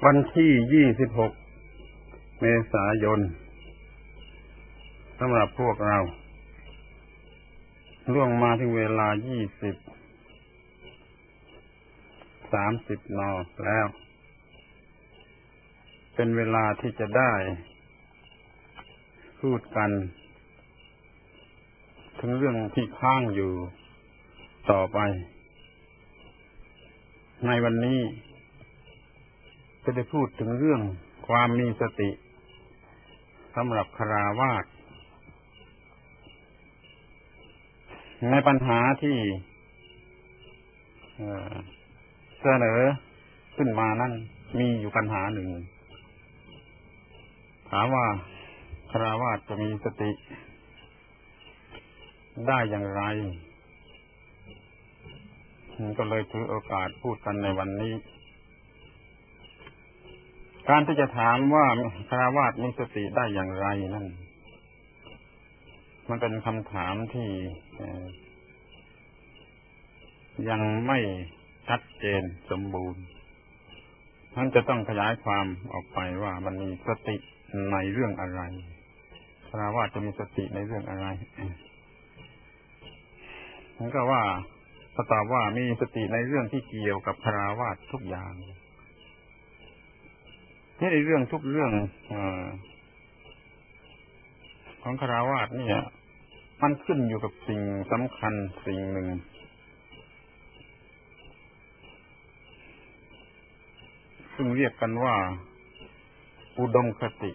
วันที่26 เมษายนสำหรับพวกเราล่วงมาถึงเวลา20:30 น.แล้วเป็นเวลาที่จะได้พูดกันถึงเรื่องที่ค้างอยู่ต่อไปในวันนี้จะได้พูดถึงเรื่องความมีสติสำหรับฆราวาสในปัญหาที่เสนอขึ้นมานั้นมีอยู่ปัญหาหนึ่งถามว่าฆราวาสจะมีสติได้อย่างไรก็เลยถือโอกาสพูดกันในวันนี้การที่จะถามว่าฆราวาสมีสติได้อย่างไรนั่นมันเป็นคำถามที่ยังไม่ชัดเจนสมบูรณ์ท่านจะต้องขยายความออกไปว่ามันมีสติในเรื่องอะไรฆราวาสจะมีสติในเรื่องอะไรมันก็ว่าก็ตอบว่ามีสติในเรื่องที่เกี่ยวกับฆราวาสทุกอย่างที่ในเรื่องทุกเรื่องของฆราวาสเนี่ยมันขึ้นอยู่กับสิ่งสำคัญสิ่งหนึ่งซึ่งเรียกกันว่าอุดมคติ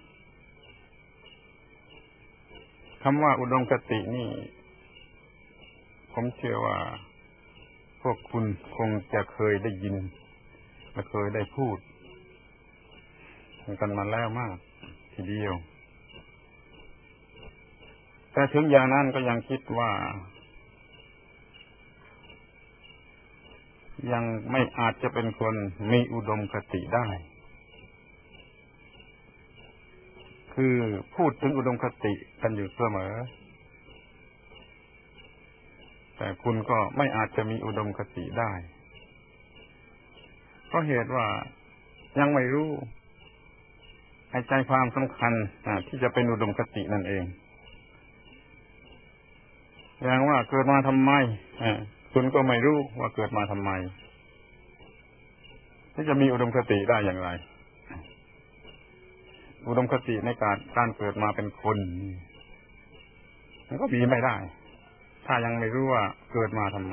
คำว่าอุดมคตินี่ผมเชื่อว่าพวกคุณคงจะเคยได้ยินและเคยได้พูดกันมาแล้วมากทีเดียวแต่ถึงอย่างนั้นก็ยังคิดว่ายังไม่อาจจะเป็นคนมีอุดมคติได้คือพูดถึงอุดมคติกันอยู่เสมอแต่คุณก็ไม่อาจจะมีอุดมคติได้เพราะเหตุว่ายังไม่รู้ใจความสำคัญที่จะเป็นอุดมคตินั่นเองอย่างว่าเกิดมาทำไมคุณก็ไม่รู้ว่าเกิดมาทำไมที่จะมีอุดมคติได้อย่างไรอุดมคติในการเกิดมาเป็นคนมันก็มีไม่ได้ถ้ายังไม่รู้ว่าเกิดมาทำไม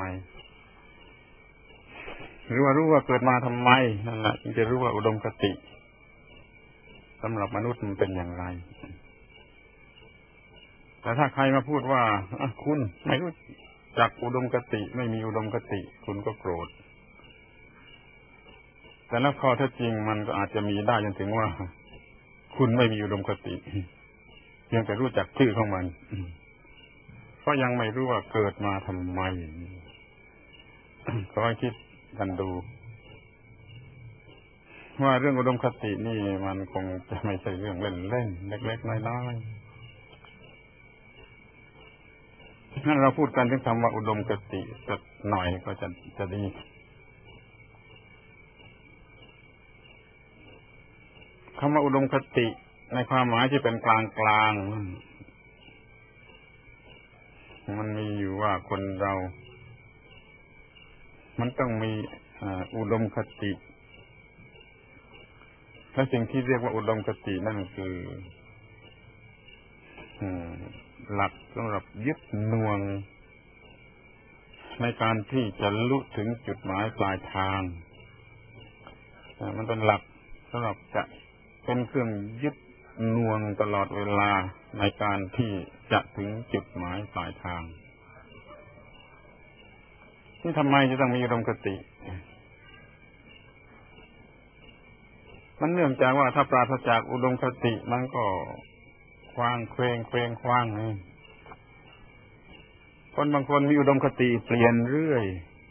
หรือว่ารู้ว่าเกิดมาทำไมนั่นแหละจึงจะรู้ว่าอุดมคติสำหรับมนุษย์มันเป็นอย่างไรแต่ถ้าใครมาพูดว่าคุณไม่รู้จักอุดมคติไม่มีอุดมคติคุณก็โกรธแต่แล้วข้อเท็จจริงมันก็อาจจะมีได้จนถึงว่าคุณไม่มีอุดมคติเพียงแต่รู้จักชื่อของมันเพราะยังไม่รู้ว่าเกิดมาทำไมก็ให้คิดกันดูว่าเรื่องอุดมคตินี่มันคงจะไม่ใช่เรื่องเล่นๆเล็กๆน้อยๆงั้นเราพูดกันถึงคำว่าอุดมคติสักหน่อยก็จะดีคำว่าอุดมคติในความหมายที่เป็นกลางๆมันมีอยู่ว่าคนเรามันต้องมีอุดมคติและสิ่งที่เรียกว่าอุดมคตินั่นคือหลักสำหรับยึดหน่วงในการที่จะลุถึงจุดหมายปลายทางมันเป็นหลักสำหรับจะเป็นเครื่องยึดหน่วงตลอดเวลาในการที่จะถึงจุดหมายปลายทางที่ทำไมจะต้องมีอุดมคติมันเนื่องจากว่าถ้าปราศจากอุดมคติมันก็คว้างเคว้งคว้างคนบางคนมีอุดมคติเปลี่ยนเรื่อย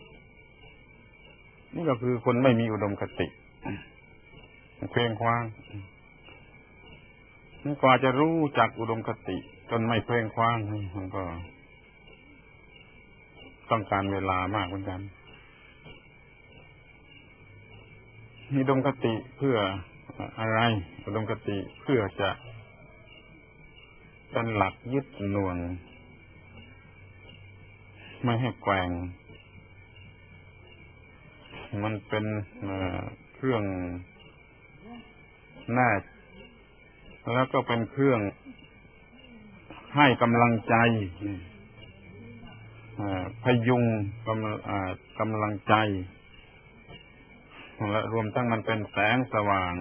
นี่ก็คือคนไม่มีอุดมคติเคว้งคว้างกว่าจะรู้จักอุดมคติจนไม่เคว้งคว้างมันก็ต้องการเวลามากเหมือนกันมีอุดมคติเพื่ออะไรอุดมคติเพื่อจะเป็นหลักยึดหน่วงไม่ให้แกว่งมันเป็นเครื่องแน่แล้วก็เป็นเครื่องให้กำลังใจพยุงกำลังใจและรวมทั้งมันเป็นแสงสว่าง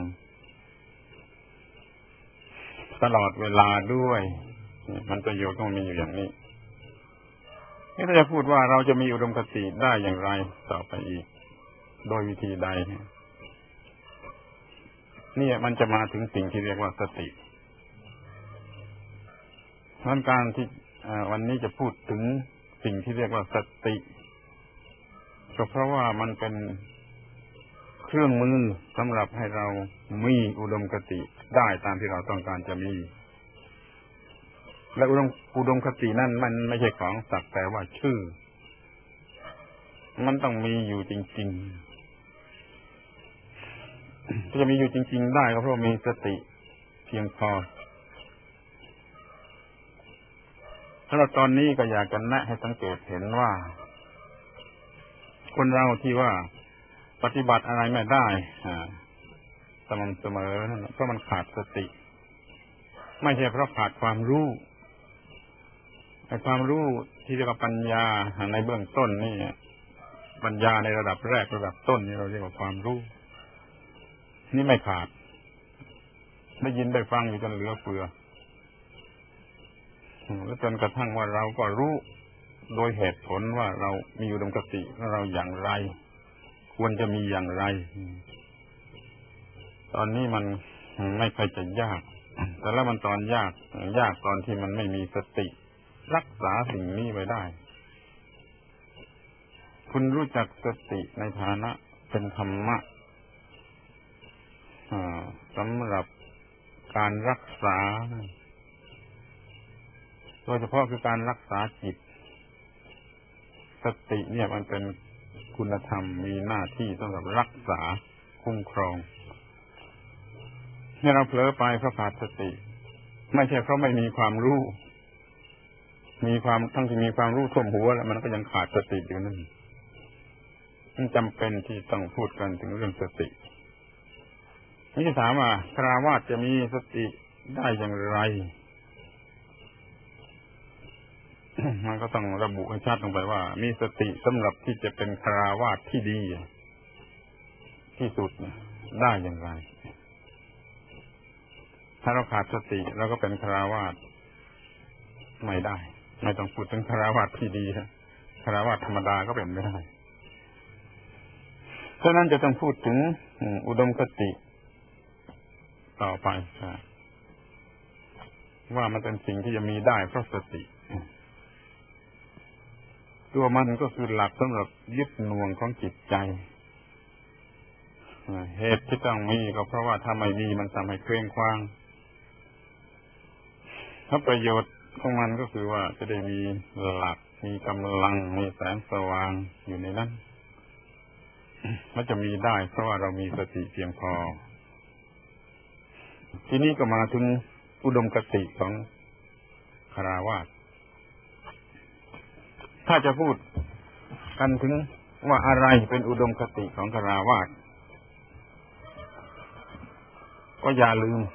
ตลอดเวลาด้วยมันประโยชน์ก็มีอยู่อย่างนี้นี่ถ้าจะพูดว่าเราจะมีอุดมคติได้อย่างไรต่อไปอีกโดยวิธีใดนี่มันจะมาถึงสิ่งที่เรียกว่าสติเพราะการที่วันนี้จะพูดถึงสิ่งที่เรียกว่าสติก็เพราะว่ามันเป็นเครื่องมือสำหรับให้เรามีอุดมคติได้ตามที่เราต้องการจะมีและอุดมคตินั่นมันไม่ใช่ของสักแต่ว่าชื่อมันต้องมีอยู่จริงๆจะมีอยู่จริงๆได้ก็เพราะมีสติเพียงพอถ้าเราตอนนี้ก็อยากจะแนะให้สังเกตเห็นว่าคนเราที่ว่าปฏิบัติอะไรไม่ได้สม่ำเสมอนั่นเพราะมันขาดสติไม่ใช่เพราะขาดความรู้ไอ้ความรู้ที่เรียกว่าปัญญาในเบื้องต้นนี่ปัญญาในระดับแรกระดับต้นนี่เราเรียกว่าความรู้นี่ไม่ขาดได้ยินได้ฟังอยู่จนเหลือเฟือแล้วจนกระทั่งว่าเราก็รู้โดยเหตุผลว่าเรามีอุดมคติของเราอย่างไรควรจะมีอย่างไรตอนนี้มันไม่ค่อยจะยากแต่แล้วมันตอนยากตอนที่มันไม่มีสติรักษาสิ่งนี้ไว้ได้คุณรู้จักสติในฐานะเป็นธรรมะสำหรับการรักษาโดยเฉพาะคือการรักษาจิตสติเนี่ยมันเป็นคุณธรรมมีหน้าที่สำหรับรักษาคุ้มครองเนี่ยเราเผลอไปเพราะขาดสติไม่ใช่เพราะไม่มีความรู้ทั้งที่มีความรู้ท่วมหัวแล้วมันก็ยังขาดสติอยู่นั่นมันจำเป็นที่ต้องพูดกันถึงเรื่องสตินี่จะถามว่าคฤหัสถ์จะมีสติได้อย่างไรมันก็ต้องระบุให้ชัดลงไปว่ามีสติสำหรับที่จะเป็นคฤหัสถ์ที่ดีที่สุดได้อย่างไรถ้าเราขาดสติเราก็เป็นคฤหัสถ์ไม่ได้ไม่ต้องพูดถึงคฤหัสถ์ที่ดีคฤหัสถ์ธรรมดาก็เป็นไม่ได้ฉะนั้นจะต้องพูดถึงอุดมคติต่อไปว่ามันเป็นสิ่งที่จะมีได้เพราะสติตัวมันก็คือหลักสำหรับยึดหน่วงของจิตใจเหตุที่ต้องมีก็เพราะว่าถ้าไม่มีมันทำให้เคว้งคว้างถ้าประโยชน์ของมันก็คือว่าจะได้มีหลักมีกำลังมีแสงสว่างอยู่ในนั้นมันจะมีได้เพราะว่าเรามีสติเพียงพอทีนี้ก็มาถึงอุดมคติของคฤหัสถ์ถ้าจะพูดกันถึงว่าอะไรเป็นอุดมคติของคฤหัสถ์ก็อย่าลืม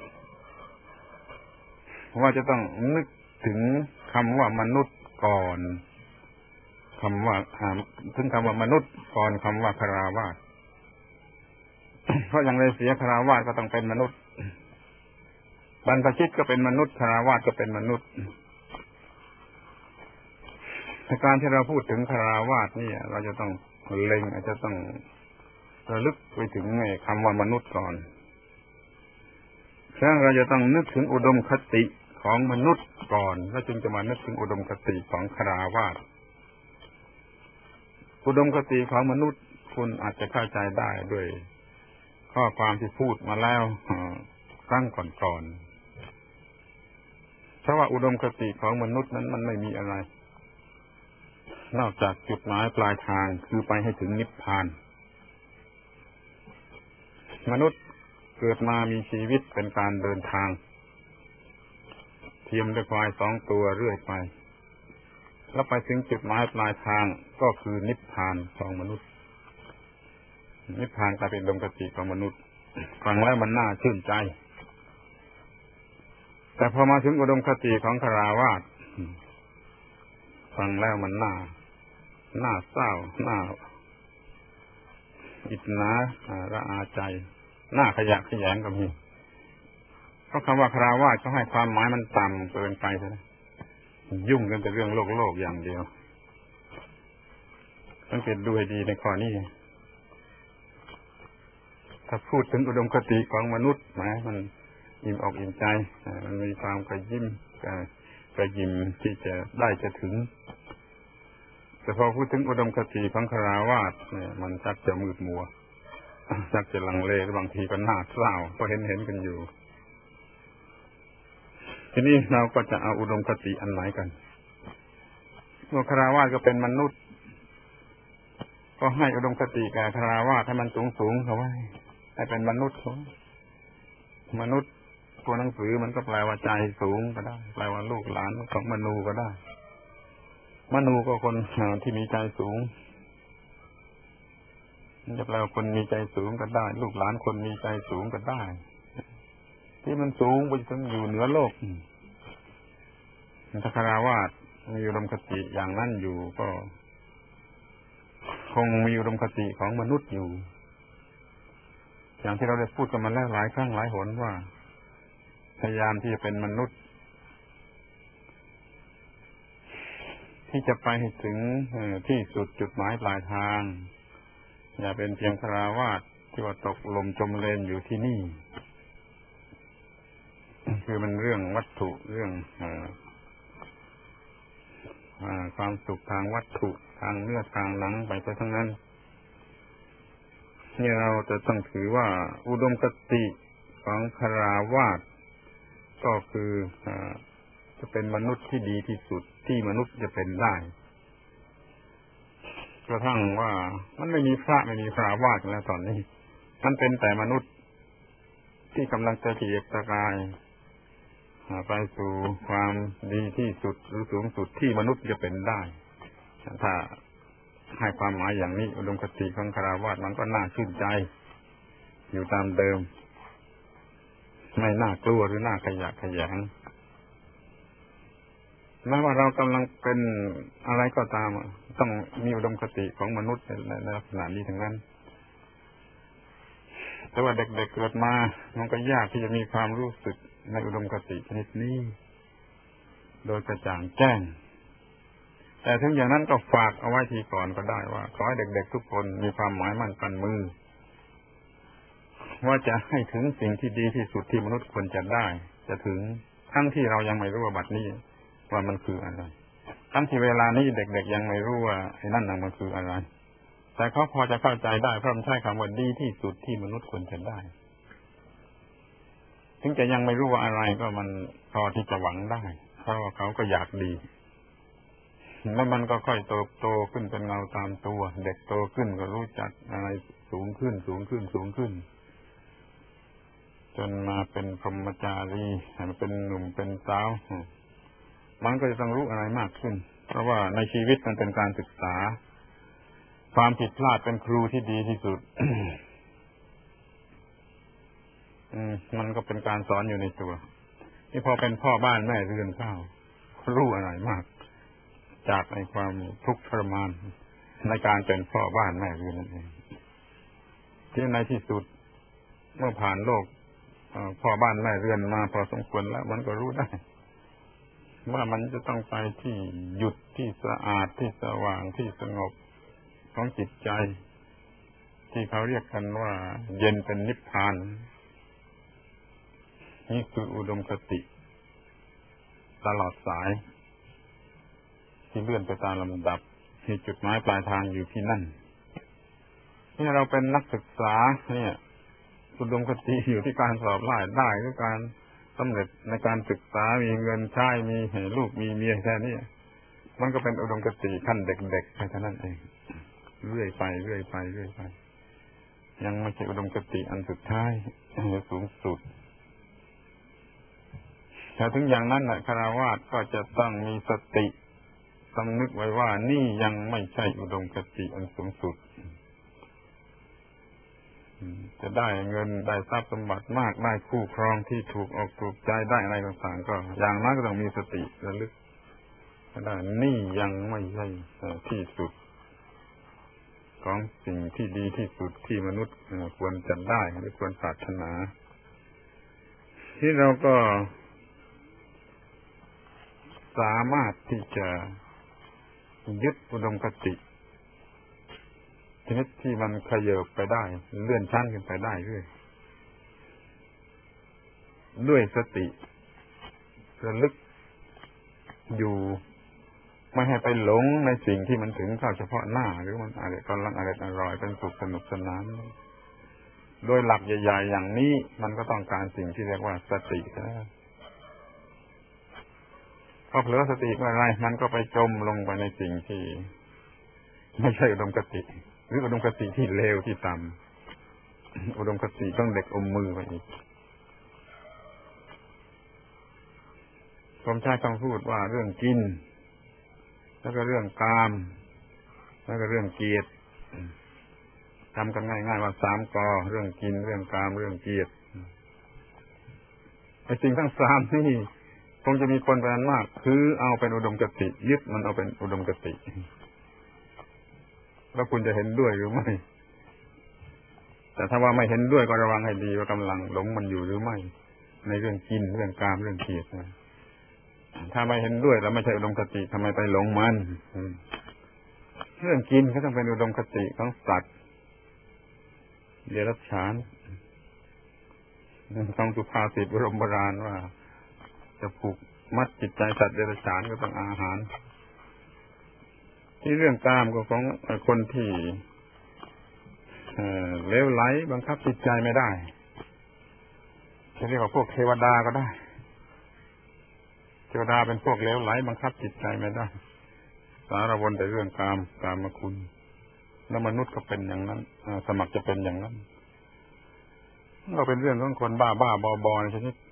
ว่าจะต้องนึกถึงคำว่ามนุษย์ก่อนคำว่ามนุษย์ก่อนคำว่าคฤหัสถ์เพราะอย่างไรเสียคฤหัสถ์ก็ต้องเป็นมนุษย์บรรพชิตก็เป็นมนุษย์คฤหัสถ์ก็เป็นมนุษย์การที่เราพูดถึงคฤหัสถ์นี่เราจะต้องเล็งอาจจะต้องระลึกไปถึงคำว่ามนุษย์ก่อนฉะนั้นเราจะต้องนึกถึงอุดมคติของมนุษย์ก่อนแล้วจึงจะมานึกถึงอุดมคติของคฤหัสถ์อุดมคติของมนุษย์คุณอาจจะเข้าใจได้ด้วยข้อความที่พูดมาแล้วครั้งก่อนเพราะว่าอุดมคติของมนุษย์นั้นมันไม่มีอะไรนอกจากจุดหมายปลายทางคือไปให้ถึงนิพพานมนุษย์เกิดมามีชีวิตเป็นการเดินทางเทียมด้วยควาย2 ตัวเรื่อยไปแล้วไปถึงจุดหมายปลายทางก็คือนิพพานของมนุษย์นิพพานกลายเป็นอุดมคติของมนุษย์ฟังแล้วมันน่าชื่นใจแต่พอมาถึงอุดมคติของฆราวาสฟังแล้วมันน่าเศร้าน่าอิจฉาระอาใจน่าขยะแขยงก็มีเพราะคำว่าฆราวาสเขาให้ความหมายมันต่ำเกินไปนะยุ่งกันแต่เรื่องโลกอย่างเดียวสังเกตดูให้ดีในข้อนี้ถ้าพูดถึงอุดมคติของมนุษย์มันอิ่มอกอิ่มใจมันมีความกระยิ้มที่จะถึงแต่พอพูดถึงอุดมคติของฆราวาสเนี่ยมันชักจะมืดมัวชักจะลังเลบางทีก็น่าเศร้าก็เห็นกันอยู่ทีนี้เราก็จะเอาอุดมคติอันไหนกันเมื่อฆราวาสก็เป็นมนุษย์ก็ให้อุดมคติแก่ฆราวาสให้มันสูงเขาไว้ให้เป็นมนุษย์มนุษย์ตัวหนังสือมันก็แปลว่าใจสูงก็ได้แปลว่าลูกหลานของมนูก็ได้มนูก็คนที่มีใจสูงมันจะแปลว่าคนมีใจสูงก็ได้ลูกหลานคนมีใจสูงก็ได้ที่มันสูงไปจนอยู่เหนือโลกถ้าฆราวาสมีอุดมคติอย่างนั้นอยู่ก็คงมีอุดมคติของมนุษย์อยู่อย่างที่เราได้พูดกันมาแล้วหลายครั้งหลายหนว่าพยายามที่จะเป็นมนุษย์ที่จะไปถึงที่สุดจุดหมายปลายทางอย่าเป็นเพียงฆราวาสที่ว่าตกลมจมเลนอยู่ที่นี่คือมันเรื่องวัตถุเรื่องความสุขทางวัตถุทางเนื้อทางหนังไปทั้งนั้นนี่เราจะต้องถือว่าอุดมคติของฆราวาสก็คือจะเป็นมนุษย์ที่ดีที่สุดที่มนุษย์จะเป็นได้กระทั่งว่ามันไม่มีพระไม่มีฆราวาสแล้วตอนนี้มันเป็นแต่มนุษย์ที่กำลังจะเกียรติกายไปสู่ความดีที่สุดหรือสูงสุดที่มนุษย์จะเป็นได้ถ้าให้ความหมายอย่างนี้อุดมคติของฆราวาสมันก็น่าชื่นใจอยู่ตามเดิมไม่น่ากลัวหรือน่าขยะแขยงแม้ว่าเรากำลังเป็นอะไรก็ตามต้องมีอุดมคติของมนุษย์ในลักษณะนี้ทั้งนั้นแต่ว่าเด็กๆเกิดมามันก็ยากที่จะมีความรู้สึกในอุดมคติชนิดนี้โดยกระจ่างแจ้งแต่ถึงอย่างนั้นก็ฝากเอาไว้ทีก่อนก็ได้ว่าขอให้เด็กๆทุกคนมีความหมายมั่นกันมือว่าจะให้ถึงสิ่งที่ดีที่สุดที่มนุษย์ควรจะได้จะถึงทั้งที่เรายังไม่รู้ว่าบัดนี้ว่ามันคืออะไรทั้งที่เวลานี้เด็กๆยังไม่รู้ว่าไอ้นั่นมันคืออะไรแต่เขาพอจะเข้าใจได้เพราะมันใช้คำว่าดีที่สุดที่มนุษย์ควรจะได้ถึงจะยังไม่รู้ว่าอะไรก็มันพอที่จะหวังได้เพราะว่าเขาก็อยากดีแล้วมันก็ค่อยโตขึ้นเป็นเงาตามตัวเด็กโตขึ้นก็รู้จักอะไรสูงขึ้นจนมาเป็นพรหมจารีเป็นหนุ่มเป็นสาวมันก็จะต้องรู้อะไรมากขึ้นเพราะว่าในชีวิตมันเป็นการศึกษาความผิดพลาดเป็นครูที่ดีที่สุด มันก็เป็นการสอนอยู่ในตัวนี่พอเป็นพ่อบ้านแม่เรือนเข้ารู้อะไรมากจากในความทุกข์ทรมานในการเป็นพ่อบ้านแม่เรือนนั่นเองที่ในที่สุดเมื่อผ่านโลกพ่อบ้านแม่เรือนมาพอสมควรแล้วมันก็รู้ได้ว่ามันจะต้องไปที่หยุดที่สะอาดที่สว่างที่สงบของจิตใจที่เขาเรียกกันว่าเย็นเป็นนิพพานนี่คืออุดมคติตลอดสายที่เลื่อนไปตามลำดับที่จุดหมายปลายทางอยู่ที่นั่นนี่เราเป็นนักศึกษาเนี่ยอุดมคติอยู่ที่การสอบได้หรือการสำเร็จในการศึกษามีเงินใช้มีลูกมีเมียแค่นี้มันก็เป็นอุดมคติขั้นเด็กๆไปเท่านั้นเองเรื่อยไปยังไม่ใช่อุดมคติอันสุดท้ายหรือสูงสุดแต่ถึงอย่างนั้นคฤหัสถ์ก็จะต้องมีสติสำนึกไว้ว่านี่ยังไม่ใช่อุดมคติอันสูงสุดจะได้เงินได้ทรัพย์สมบัติมากได้คู่ครองที่ถูกอกถูกใจได้อะไรต่างๆก็อย่างนั้นก็ต้องมีสติระลึกได้นี่ยังไม่ใช่ที่สุดของสิ่งที่ดีที่สุดที่มนุษย์ควรจะได้หรือควรปรารถนาที่เราก็สามารถที่จะยึดอุดมคติชนิดที่มันขยับไปได้เลื่อนชั้นขึ้นไปได้ด้วยสติระลึกอยู่ไม่ให้ไปหลงในสิ่งที่มันถึงเข้าเฉพาะหน้าหรือมันอะไรกำลังอร่อยเป็นสุขสนุกสนานโดยหลักใหญ่ๆอย่างนี้มันก็ต้องการสิ่งที่เรียกว่าสตินะพอเผลอสติเมื่อไรมันก็ไปจมลงไปในสิ่งที่ไม่ใช่อุดมคติหรืออุดมคติที่เลวที่ต่ำอุดมคติต้องเด็กอมมือไปอีกผมใช้คำพูดว่าเรื่องกินแล้วก็เรื่องกามแล้วก็เรื่องเกียรติจำกันง่ายๆว่า3 ก.เรื่องกินเรื่องกามเรื่องเกียรติไอ้สิ่งทั้ง3นี่คงจะมีคนเป็นอันมากคือเอาเป็นอุดมคติยึดมันเอาเป็นอุดมคติแล้วคุณจะเห็นด้วยหรือไม่แต่ถ้าว่าไม่เห็นด้วยก็ระวังให้ดีว่ากำลังหลงมันอยู่หรือไม่ในเรื่องกินเรื่องกามเรื่องเกียรติถ้าไม่เห็นด้วยแล้วไม่ใช่อุดมคติทำไมไปหลงมันเรื่องกินก็ต้องเป็นอุดมคติของสัตว์เดรัจฉานต้องสุภาษิตโบราณว่าจะผูกมัดจิตใจสัตว์เดรัจฉานก็ต้องอาหารที่เรื่องกามก็ของคนที่เลวไหลบังคับจิตใจไม่ได้จะเรียกว่าพวกเทวดาก็ได้เทวดาเป็นพวกเลวไหลบังคับจิตใจไม่ได้สารวนแต่เรื่องกามคุณแล้วมนุษย์ก็เป็นอย่างนั้นสมัครจะเป็นอย่างนั้นก็เป็นเรื่องของคนบ้าบอในชนิด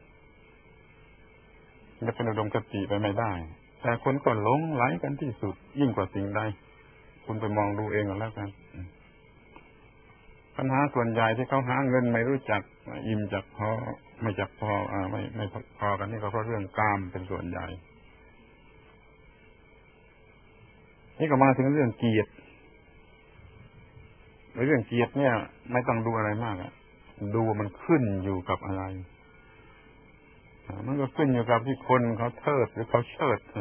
จะเป็นอุดมคติไปไม่ได้แต่คนก็หลงไหลกันที่สุดยิ่งกว่าสิ่งใดคุณไปมองดูเองก็แล้วกันปัญหาส่วนใหญ่ที่เขาหาเงินไม่รู้จักอิ่มจักพอไม่จักพอไม่พอกันนี่ก็เพราะเรื่องกามเป็นส่วนใหญ่นี่ก็มาถึงเรื่องเกียรติเรื่องเกียรติเนี่ยไม่ต้องดูอะไรมากดูมันขึ้นอยู่กับอะไรมันก็ขึ้นอยู่กับที่คนเขาเทิดหรือเขาเชิด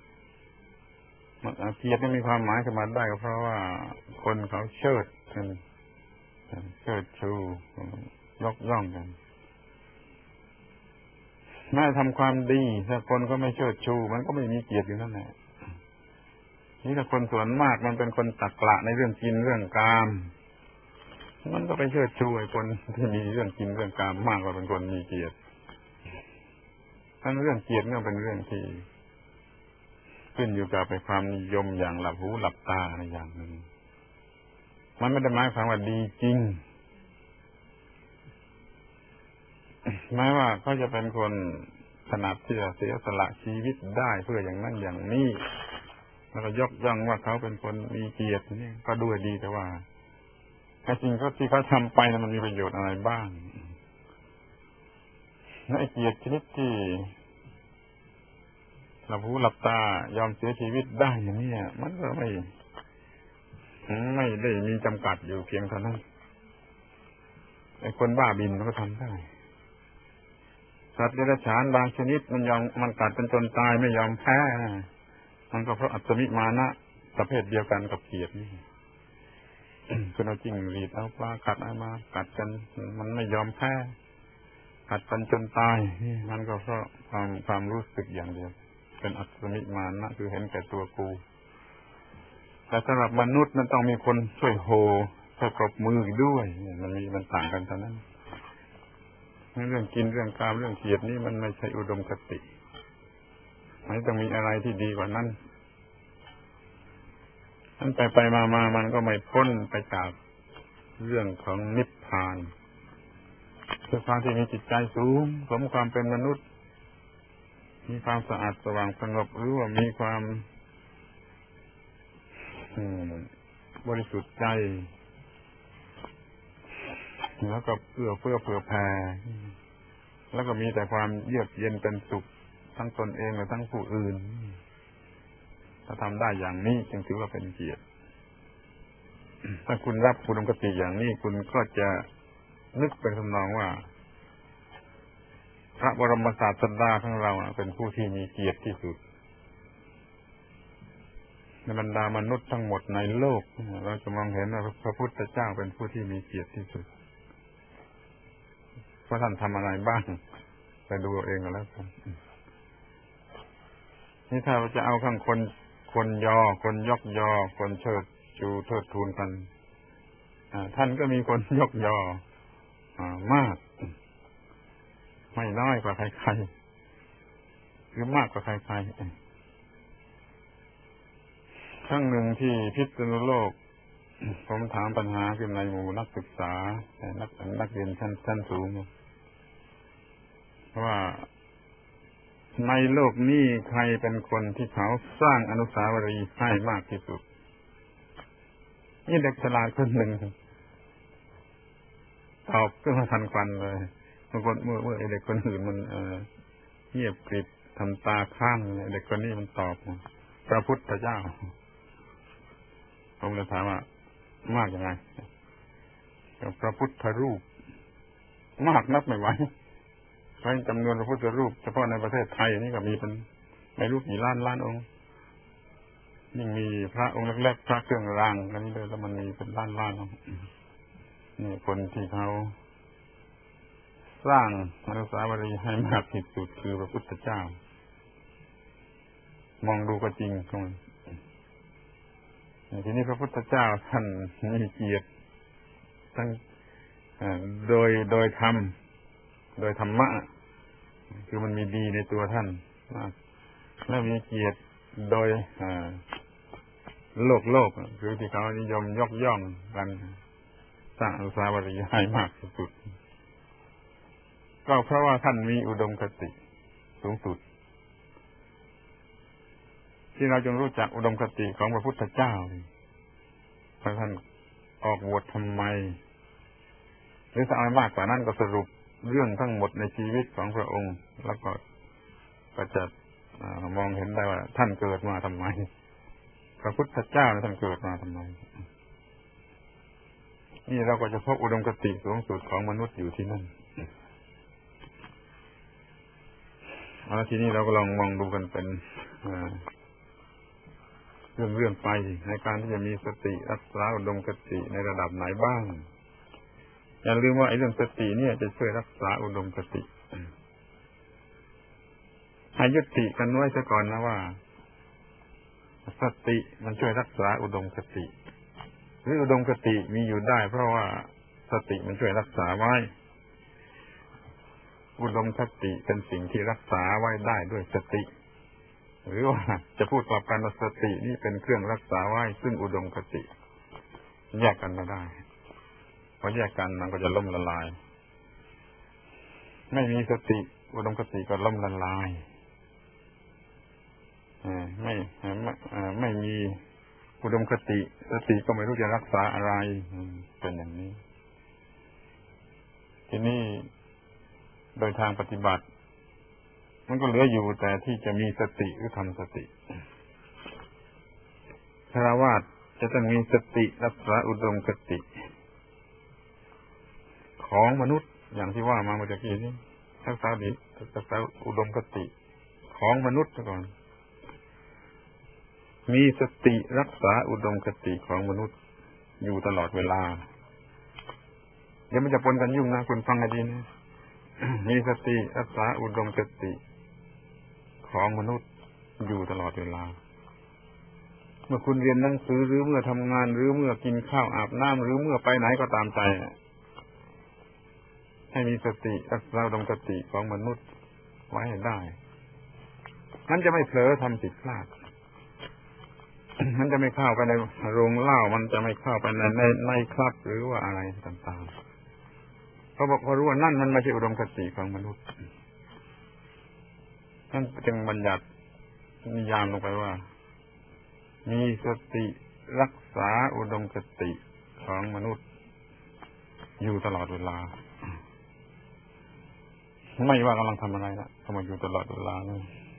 เกียรตินี่มีความหมายขึ้นมาได้ก็เพราะว่าคนเขาเชิดกันเชิดชูยกย่องกันแม้ทำความดีถ้าคนก็ไม่เชิดชูมันก็ไม่มีเกียรติอยู่นั่นแหละนี่ถ้าคนส่วนมากมันเป็นคนตักละในเรื่องกินเรื่องกามมันก็ไปเชิดชูไอ้คนที่มีเรื่องกินเรื่องกามมากกว่าเป็นคนมีเกียรติทั้งเรื่องเกียรติก็เป็นเรื่องที่ขึ้นอยู่กับความนิยมอย่างหลับหูหลับตาในอย่างหนึ่งมันไม่ได้หมายความว่าดีจริงหมายว่าเขาจะเป็นคนขนาดที่จะเสียสละชีวิตได้เพื่ออย่างนั้นอย่างนี้แล้วก็ยกย่องว่าเขาเป็นคนมีเกียรตินี่ก็ด้วยดีแต่ว่าไอ้สิ่งที่เขาทำไปมันมีประโยชน์อะไรบ้างไอ้เกียรติชนิดที่หลับหูหลับตายอมเสียชีวิตได้อย่างนี้มันก็ไม่ได้มีจำกัดอยู่เพียงเท่านั้นไอ้คนบ้าบินมันก็ทำได้สัตว์เดรัจฉานบางชนิดมันกัดจนตายไม่ยอมแพ้มันก็เพราะอัตมิมานะประเภทเดียวกันกับเกียรตินี่คุณเอาจิ้งหรีดเอาปลากัดมากัดกันมันไม่ยอมแพ้กัดกันจนตายมันก็เพราะความรู้สึกอย่างเดียวเป็นอัตมิมานะคือเห็นแก่ตัวกูแต่สำหรับมนุษย์มันต้องมีคนช่วยโห่ช่วยปรบมือด้วยมันต่างกันเท่านั้นเรื่องกินเรื่องกามเรื่องเกียรตินี่มันไม่ใช่อุดมคติมันต้องมีอะไรที่ดีกว่านั้นไปมามันก็ไม่พ้นไปจากเรื่องของนิพพานคือความที่มีจิตใจสูงสมความเป็นมนุษย์มีความสะอาดสว่างสงบหรือว่ามีความบริสุทธิ์ใจแล้วก็เอื้อเฟื้อเผื่อแผ่แล้วก็มีแต่ความเยือกเย็นเป็นสุขทั้งตนเองและทั้งผู้อื่นถ้าทำได้อย่างนี้จึงถือว่าเป็นเกียรติถ้าคุณรับอุดมคติอย่างนี้คุณก็จะนึกเป็นทำนองว่าพระบรมศาสดาของเราเป็นผู้ที่มีเกียรติที่สุดในบรรดามนุษย์ทั้งหมดในโลกเราจะมองเห็นว่าพระพุทธเจ้าเป็นผู้ที่มีเกียรติที่สุดเพราะท่านทำอะไรบ้างไปดูเองก็แล้วกันนี่ถ้าเราจะเอาข้างคนยอคนยกยอคนเชิดชูเทิดทูนกันท่านก็มีคนยกยอมากไม่น้อยกว่าใครๆหรือมากกว่าใครๆครั้งหนึ่งที่พิษณุโลกผมถามปัญหาขึ้นในหมู่นักศึกษานักเรียนชั้นสูงว่าในโลกนี้ใครเป็นคนที่เขาสร้างอนุสาวรีย์ให้มากที่สุดนี่เด็กฉลาดคนหนึ่งตอบขึ้นมาทันควันเลยบางคนเมื่อเด็กคนอื่นมันเงียบกริบทำตาข้างเด็กคนนี้มันตอบพระพุทธเจ้าผมเลยถามว่ามากยังไงพระพุทธรูปมากนับไม่ไหวเพราะจำนวนพระพุทธรูปเฉพาะในประเทศไทยนี่ก็มีเป็นไม่รู้กี่ล้านองค์ยิ่งมีพระองค์เล็กๆพระเครื่องรางกันนี้เลยแล้วมันมีเป็นล้านองค์นี่คนที่เขาสร้างอนุสาวรีย์ให้มากที่สุดคือพระพุทธเจ้ามองดูก็จริงของมันทีนี้พระพุทธเจ้าท่านมีเกียรติทั้งโดยธรรมะคือมันมีดีในตัวท่านและมีเกียรติโดยโลกคือที่เขานิยมยกย่องกันสร้างอนุสาวรีย์ให้มากที่สุดก็เพราะว่าท่านมีอุดมคติสูงสุดที่เราจงรู้จักอุดมคติของพระพุทธเจ้าเพราะท่านออกบวชทำไมหรือถ้าเอามากกว่านั้นก็สรุปเรื่องทั้งหมดในชีวิตของพระองค์แล้วก็จะมองเห็นได้ว่าท่านเกิดมาทำไมพระพุทธเจ้าท่านเกิดมาทำไมนี่เราก็จะพบอุดมคติสูงสุดของมนุษย์อยู่ที่นั่นแล้วทีนี้เราก็ลองมองดูกันเป็นเรื่องไปในการที่จะมีสติรักษาอุดมคติในระดับไหนบ้างอย่าลืมว่าไอ้เรื่องสติเนี่ยจะช่วยรักษาอุดมคติให้ยุติกันไว้ซะก่อนนะว่าสติมันช่วยรักษาอุดมคติหรืออุดมคติมีอยู่ได้เพราะว่าสติมันช่วยรักษาไว้อุดมคติเป็นสิ่งที่รักษาไว้ได้ด้วยสติหรือว่าจะพูดกลับกันว่าสตินี่เป็นเครื่องรักษาไว้ซึ่งอุดมคติแยกกันไม่ได้พอแยกกันมันก็จะล่มละลายไม่มีสติอุดมคติก็ล่มละลายไม่มีอุดมคติสติก็ไม่รู้จะรักษาอะไรเป็นอย่างนี้ทีนี้โดยทางปฏิบัติมันก็เหลืออยู่แต่ที่จะมีสติหรือทำสติฆราวาสจะต้องมีสติรักษาอุดมคติของมนุษย์อย่างที่ว่ามาเมื่อกี้นี้รักษาอุดมคติของมนุษย์ก่อนมีสติรักษาอุดมคติของมนุษย์อยู่ตลอดเวลาเดี๋ยวมันจะปนกันยุ่งนะคุณฟังให้ดีนะมีสติรักษาอุดมคติของมนุษย์อยู่ตลอดเวลาเมื่อคุณเรียนหนังสือหรือเมื่อทำงานหรือเมื่อกินข้าวอาบน้ำหรือเมื่อไปไหนก็ตามใจให้มีสติรักษาอุดมคติของมนุษย์ไว้ให้ได้นั้นจะไม่เผลอทำผิดพลาดมันจะไม่เข้าไปในโรงเหล้ามันจะไม่เข้าไปในคลับหรือว่าอะไรต่างๆเขาบอกเขารู้ว่านั่นมันไม่ใช่อุดมคติของมนุษย์นั่นจึงบัญญัตินิยามลงไปว่ามีสติรักษาอุดมคติของมนุษย์อยู่ตลอดเวลาไม่ว่ากำลังทำอะไรนะก็มาอยู่ตลอดเวลานี่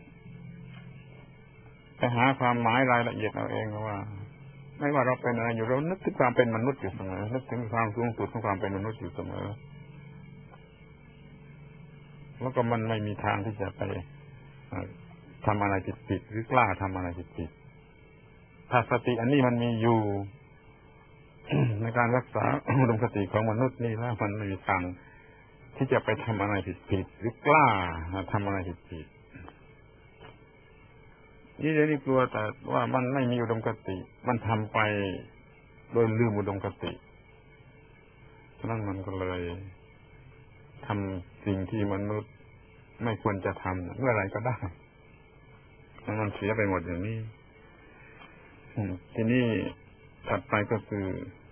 ไปหาความหมายรายละเอียดเอาเองว่าไม่ว่าเราเป็นอะไรอยู่เรานึกถึงความเป็นมนุษย์อยู่เสมอนึกถึงความสูงสุดของความเป็นมนุษย์อยู่เสมอแล้วก็มันไม่มีทางที่จะไปทำอะไรผิดหรือกล้าทำอะไรผิดถ้าสติอันนี้มันมีอยู่ ในการรักษาอุดมคติของมนุษย์นี่แล้วมันไม่มีทางที่จะไปทำอะไรผิดหรือกล้าทำอะไรผิดนี่เดี๋ยวนี้กลัวแต่ว่ามันไม่มีอุดมคติมันทำไปโดยลืมอุดมคติฉะนั้นมันก็เลยทำสิ่งที่มนุษย์ไม่ควรจะทำเมื่อไรก็ได้มันเสียไปหมดอย่างนี้ทีนี้ถัดไปก็คือ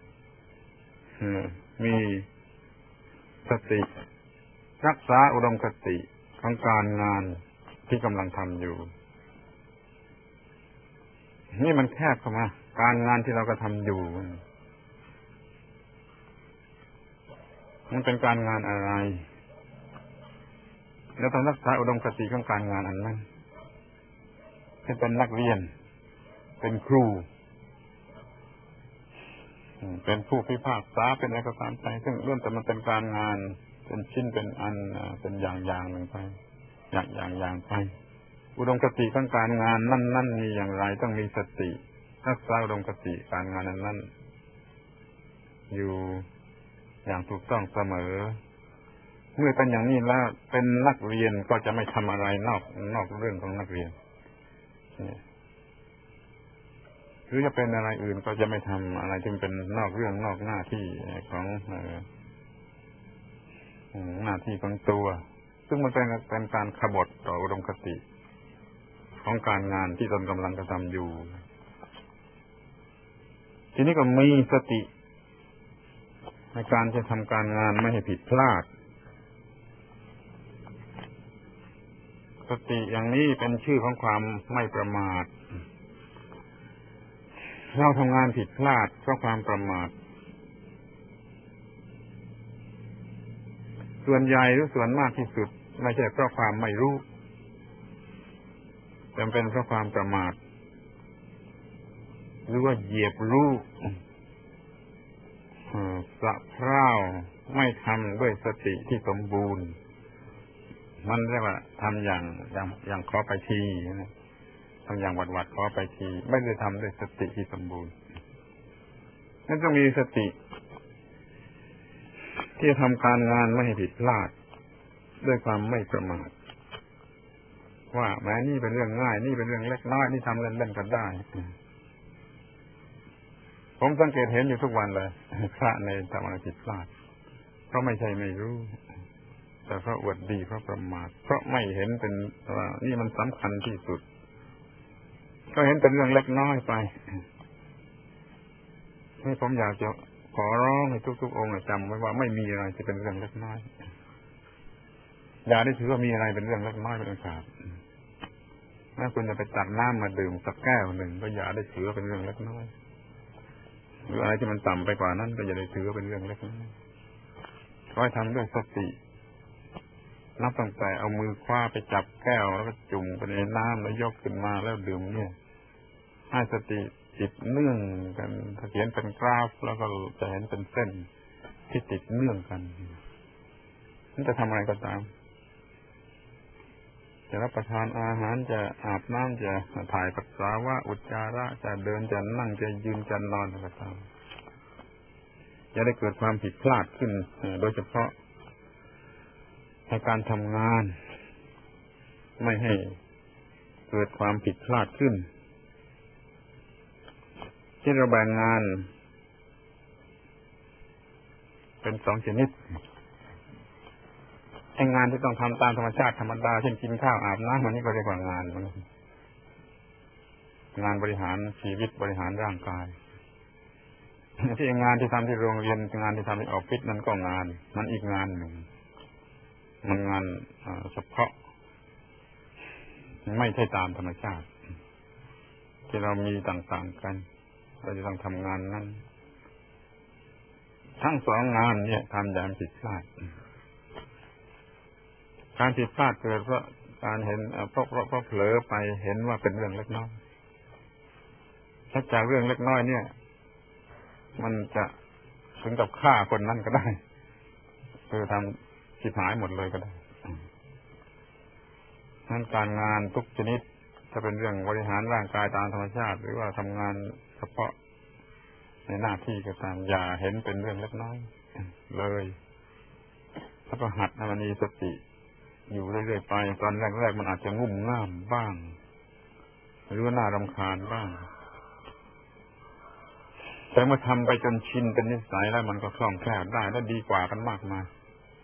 มีสติรักษาอุดมคติของการงานที่กำลังทำอยู่นี่มันแคบเข้ามาการงานที่เราก็ทำอยู่มันเป็นการงานอะไรแล้วต้องรักษาอุดมคติของการงานอันนั้นที่เป็นนักเรียนเป็นครูเป็นผู้พิพากษาเป็นอะไรก็ตามใจซึ่งเรื่องแต่มันเป็นการงานเป็นชิ้นเป็นอันเป็นอย่างหนึ่งไปอย่างไปอุดมคติของการงานนั่นมีอย่างไรต้องมีสติรักษาอุดมคติการงานนั้นอยู่อย่างถูกต้องเสมอเมื่อเป็นอย่างนี้แล้วเป็นนักเรียนก็จะไม่ทำอะไรนอกเรื่องของนักเรียนหรือจะเป็นอะไรอื่นก็จะไม่ทำอะไรที่เป็นนอกเรื่องนอกหน้าที่ของหน้าที่ของตัวซึ่งมันเป็นการขบฏต่ออุดมคติของการงานที่ตนกำลังกระทำอยู่ทีนี้ก็มีสติในการจะทำการงานไม่ให้ผิดพลาดสติอย่างนี้เป็นชื่อของความไม่ประมาทเราทำงานผิดพลาดเพราะความประมาทส่วนใหญ่หรือส่วนมากที่สุดไม่ใช่เพราะความไม่รู้แต่เป็นเพราะความประมาทหรือว่าเหยียบรู้สะเพร่าไม่ทำด้วยสติที่สมบูรณ์มันเรียกว่าทำอย่างขอไปทีนะทำอย่างหวัดขอไปทีไม่ได้ทำด้วยสติที่สมบูรณ์นั่นต้องมีสติที่จะทำการงานไม่ให้ผิดพลาดด้วยความไม่ประมาทว่าแม้นี่เป็นเรื่องง่ายนี่เป็นเรื่องเล็กน้อยนี่ทำเล่นๆกันได้ผมสังเกตเห็นอยู่ทุกวันเลยพระในทำอะไรผิดพลาดเพราะไม่ใช่ไม่รู้แต่เพราะอวดดีเพราะประมาทเพราะไม่เห็นเป็นว่านี่มันสำคัญที่สุดก็เห็นเป็นเรื่องเล็กน้อยไปนี่ผมอยากจะขอร้องให้ทุกๆองค์จำไว้ว่าไม่มีอะไรจะเป็นเรื่องเล็กน้อยอย่าได้ถือว่ามีอะไรเป็นเรื่องเล็กน้อยเป็นอันขาดแม้คุณจะไปตักน้ำมาดื่มสักแก้วหนึ่งก็อย่าได้ถือว่าเป็นเรื่องเล็กน้อยหรืออะไรที่มันต่ำไปกว่านั้นก็อย่าได้ถือว่าเป็นเรื่องเล็กน้อยขอให้ทำด้วยสตินับตั้งแต่เอามือคว้าไปจับแก้วแล้วก็จุ่มไปในน้ำแล้วยกขึ้นมาแล้วดื่มเนี่ยให้สติติดเนื่องกันถ้าเขียนเป็นกราฟแล้วก็จะเห็นเป็นเส้นที่ติดเนื่องกันมันจะทำอะไรก็ตามจะรับประทานอาหารจะอาบน้ำจะถ่ายปัสสาวะอุจจาระจะเดินจะนั่งจะยืนจะนอนก็ตามจะได้เกิดความผิดพลาดขึ้นโดยเฉพาะในการทำงานไม่ให้เกิดความผิดพลาดขึ้นที่เราแบ่งงานเป็น2 ชนิดไอ้งานที่ต้องทำตามธรรมชาติธรรมดาเช่นกินข้าวอาบน้ำมันนี่ก็เรียกว่างานมันงานบริหารชีวิตบริหารร่างกายที่งานที่ทำที่โรงเรียนงานที่ทำที่ออฟฟิศนั่นก็งานมันอีกงานหนึ่งมันงานเฉพาะไม่ใช่ตามธรรมชาติที่เรามีต่างๆกันเราจะต้องทำงานนั้นทั้งสองงานเนี่ยทำอย่างผิดพลาดการผิดพลาดเกิดเพราะการเห็นเพราะเผลอไปเห็นว่าเป็นเรื่องเล็กน้อยถ้าจากเรื่องเล็กน้อยเนี่ยมันจะถึงกับฆ่าคนนั้นก็ได้คือทำผิดหายหมดเลยก็ได้นั้นการงานทุกชนิดถ้าเป็นเรื่องบริหารร่างกายตามธรรมชาติหรือว่าทำงานเฉพาะในหน้าที่ก็ตามอย่าเห็นเป็นเรื่องเล็กน้อยเลยถ้าก็หัดให้มันมีสติอยู่เรื่อยๆไปตอนแรกๆมันอาจจะงุ่มง่ามบ้างหรือว่าน่ารำคาญบ้างแต่เมื่อทำไปจนชินเป็นนิสัยแล้วมันก็คล่องแคล่วได้และดีกว่ากันมากมาย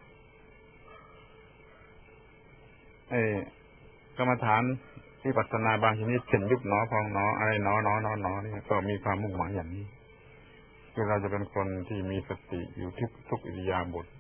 กรรมฐานที่ปัสนาบางชนิดเช่นยุบหนอพองหนออะไรหนอนี่ก็มีความมุ่งหมายอย่างนี้คือเราจะเป็นคนที่มีสติอยู่ทุกอิริยาบถ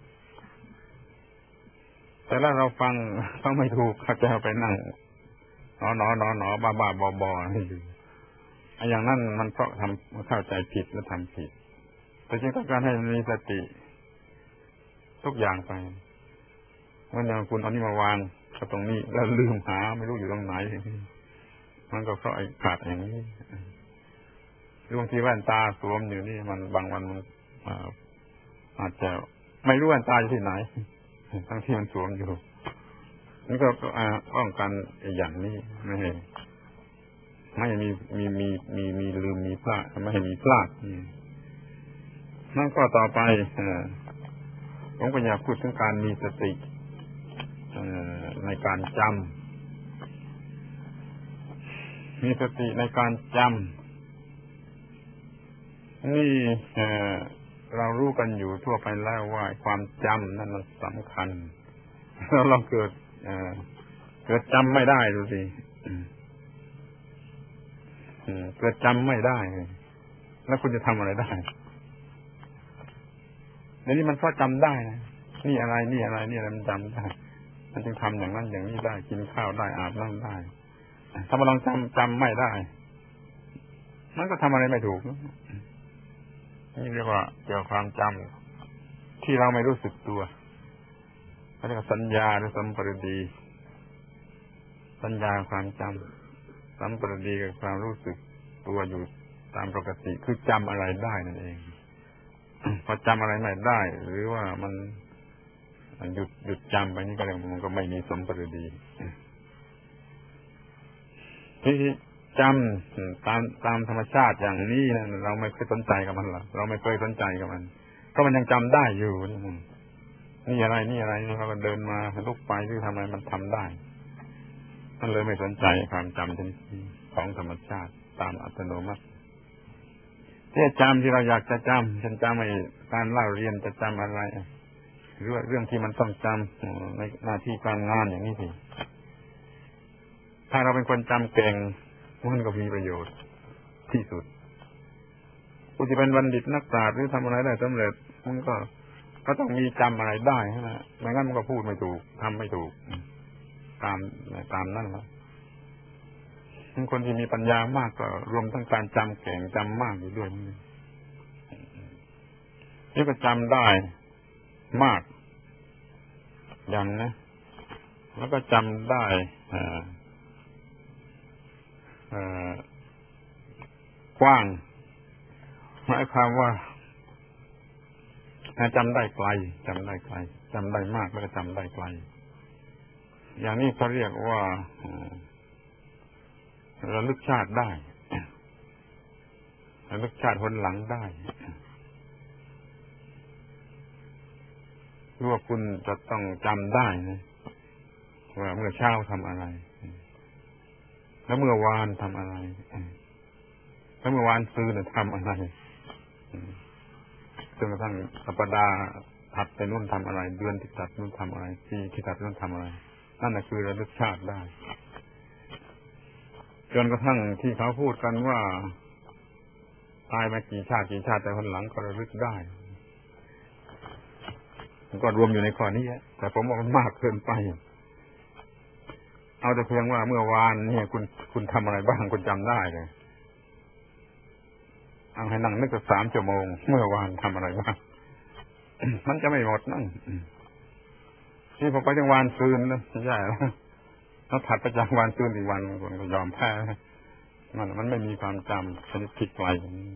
แต่ถ้าเราฟังไม่ถูกเขาจะเอาไปนั่งหนอบ้าบออยู่อย่างนั้นมันเพราะเข้าใจผิดและทำผิดแต่จริงต้องการให้มีสติทุกอย่างไปเมื่ออย่างคุณเอานี่มาวางก็ตรงนี้แล้วลืมหาไม่รู้อยู่ตรงไหนมันก็เพราะไอ้ขาดอย่างนี้บางทีแว่นตาสวมอยู่นี่มันบางวันมันอาจจะไม่รู้แว่นตาอยู่ที่ไหนทั้งที่มันสวมอยู่นี่ก็ป้องกันอย่างนี้ไม่ให้มีลืมมีพลาดไม่ให้มีพลาดนั่นก็ต่อไปผมก็อยากพูดถึงการมีสติในการจำมีสติในการจำนี่เรารู้กันอยู่ทั่วไปแล้วว่าความจำนั่นมันสำคัญเราลองเกิดจำไม่ได้ดูสิเกิดจำไม่ได้แล้วคุณจะทำอะไรได้ในนี้มันเพราะจำได้นะนี่อะไรมันจำได้มันจึงทำอย่างนั้นอย่างนี้ได้กินข้าวได้อาบน้ำได้ถ้ามันลองจำไม่ได้มันก็ทำอะไรไม่ถูกนี่เรียกว่าเกี่ยวกับความจำที่เราไม่รู้สึกตัวเขาเรียกว่าสัญญาหรือสัมปรดีสัญญาความจำสัมปรดีกับความรู้สึกตัวอยู่ตามปกติคือจำอะไรได้นั่นเองพอจำอะไรไม่ได้หรือว่ามันหยุดจำไปนี่ก็เรียกมันก็ไม่มีสัมปรดีที่จำตามธรรมชาติอย่างนี้นะเราไม่เคยสนใจกับมันหรอกเราไม่เคยสนใจกับมันก็มันยังจำได้อยู่นี่อะไรเราก็เดินมาลุกไปหรือทำอะไรมันทำได้มันเลยไม่สนใจความจำชนิดของธรรมชาติตามอัตโนมัติที่จำที่เราอยากจะจำฉันจำไอ้การเล่าเรียนจะจำอะไรหรือว่าเรื่องที่มันต้องจำในหน้าที่การงานอย่างนี้สิถ้าเราเป็นคนจำเก่งมันก็มีประโยชน์ที่สุดผู้ที่เป็นบัณฑิตนักปราชญ์หรือทำอะไรได้สำเร็จมันก็ต้องมีจำอะไรได้ใช่ไหมไม่งั้นมันก็พูดไม่ถูกทำไม่ถูกตามนั่นแหละคนที่มีปัญญามากก็รวมทั้งการจำเก่งจำมากอยู่ด้วยนี่ก็จำได้มากอย่างนะแล้วก็จำได้กว้างหมายความว่าจำได้ไกลจำได้มากแล้วก็จำได้ไกลอย่างนี้เขาเรียกว่าระลึกชาติได้ระลึกชาติหนหลังได้รู้ว่าคุณจะต้องจำได้นะว่าเมื่อเช้าทำอะไรแล้วเมื่อวานทำอะไรแล้วเมื่อวานซื้อทำอะไรจนกระทั่งสัปดาห์ถัดไปนู่นทำอะไรเดือนที่ถัดนู่นทำอะไรปีที่ถัดนู่นทำอะไรนั่นแหละคือระลึกชาติได้จนกระทั่งที่เขาพูดกันว่าตายมากี่ชาติแต่คนหลังก็ระลึกได้มันก็รวมอยู่ในข้อนี้แต่ผมว่ามันมากเกินไปเอาแต่เพียงว่าเมื่อวานเนี่ยคุณทำอะไรบ้างคุณจำได้เลยเอาให้นั่งนึกสัก3 ชั่วโมงเมื่อวานทำอะไรบ้าง มันจะไม่หมดนั่งที่ผมไปจังวานซืนนะใช่แล้วถัดไปจากวานซืนอีกวันคนก็ยอมแพ้มันไม่มีความจำมันผิดไป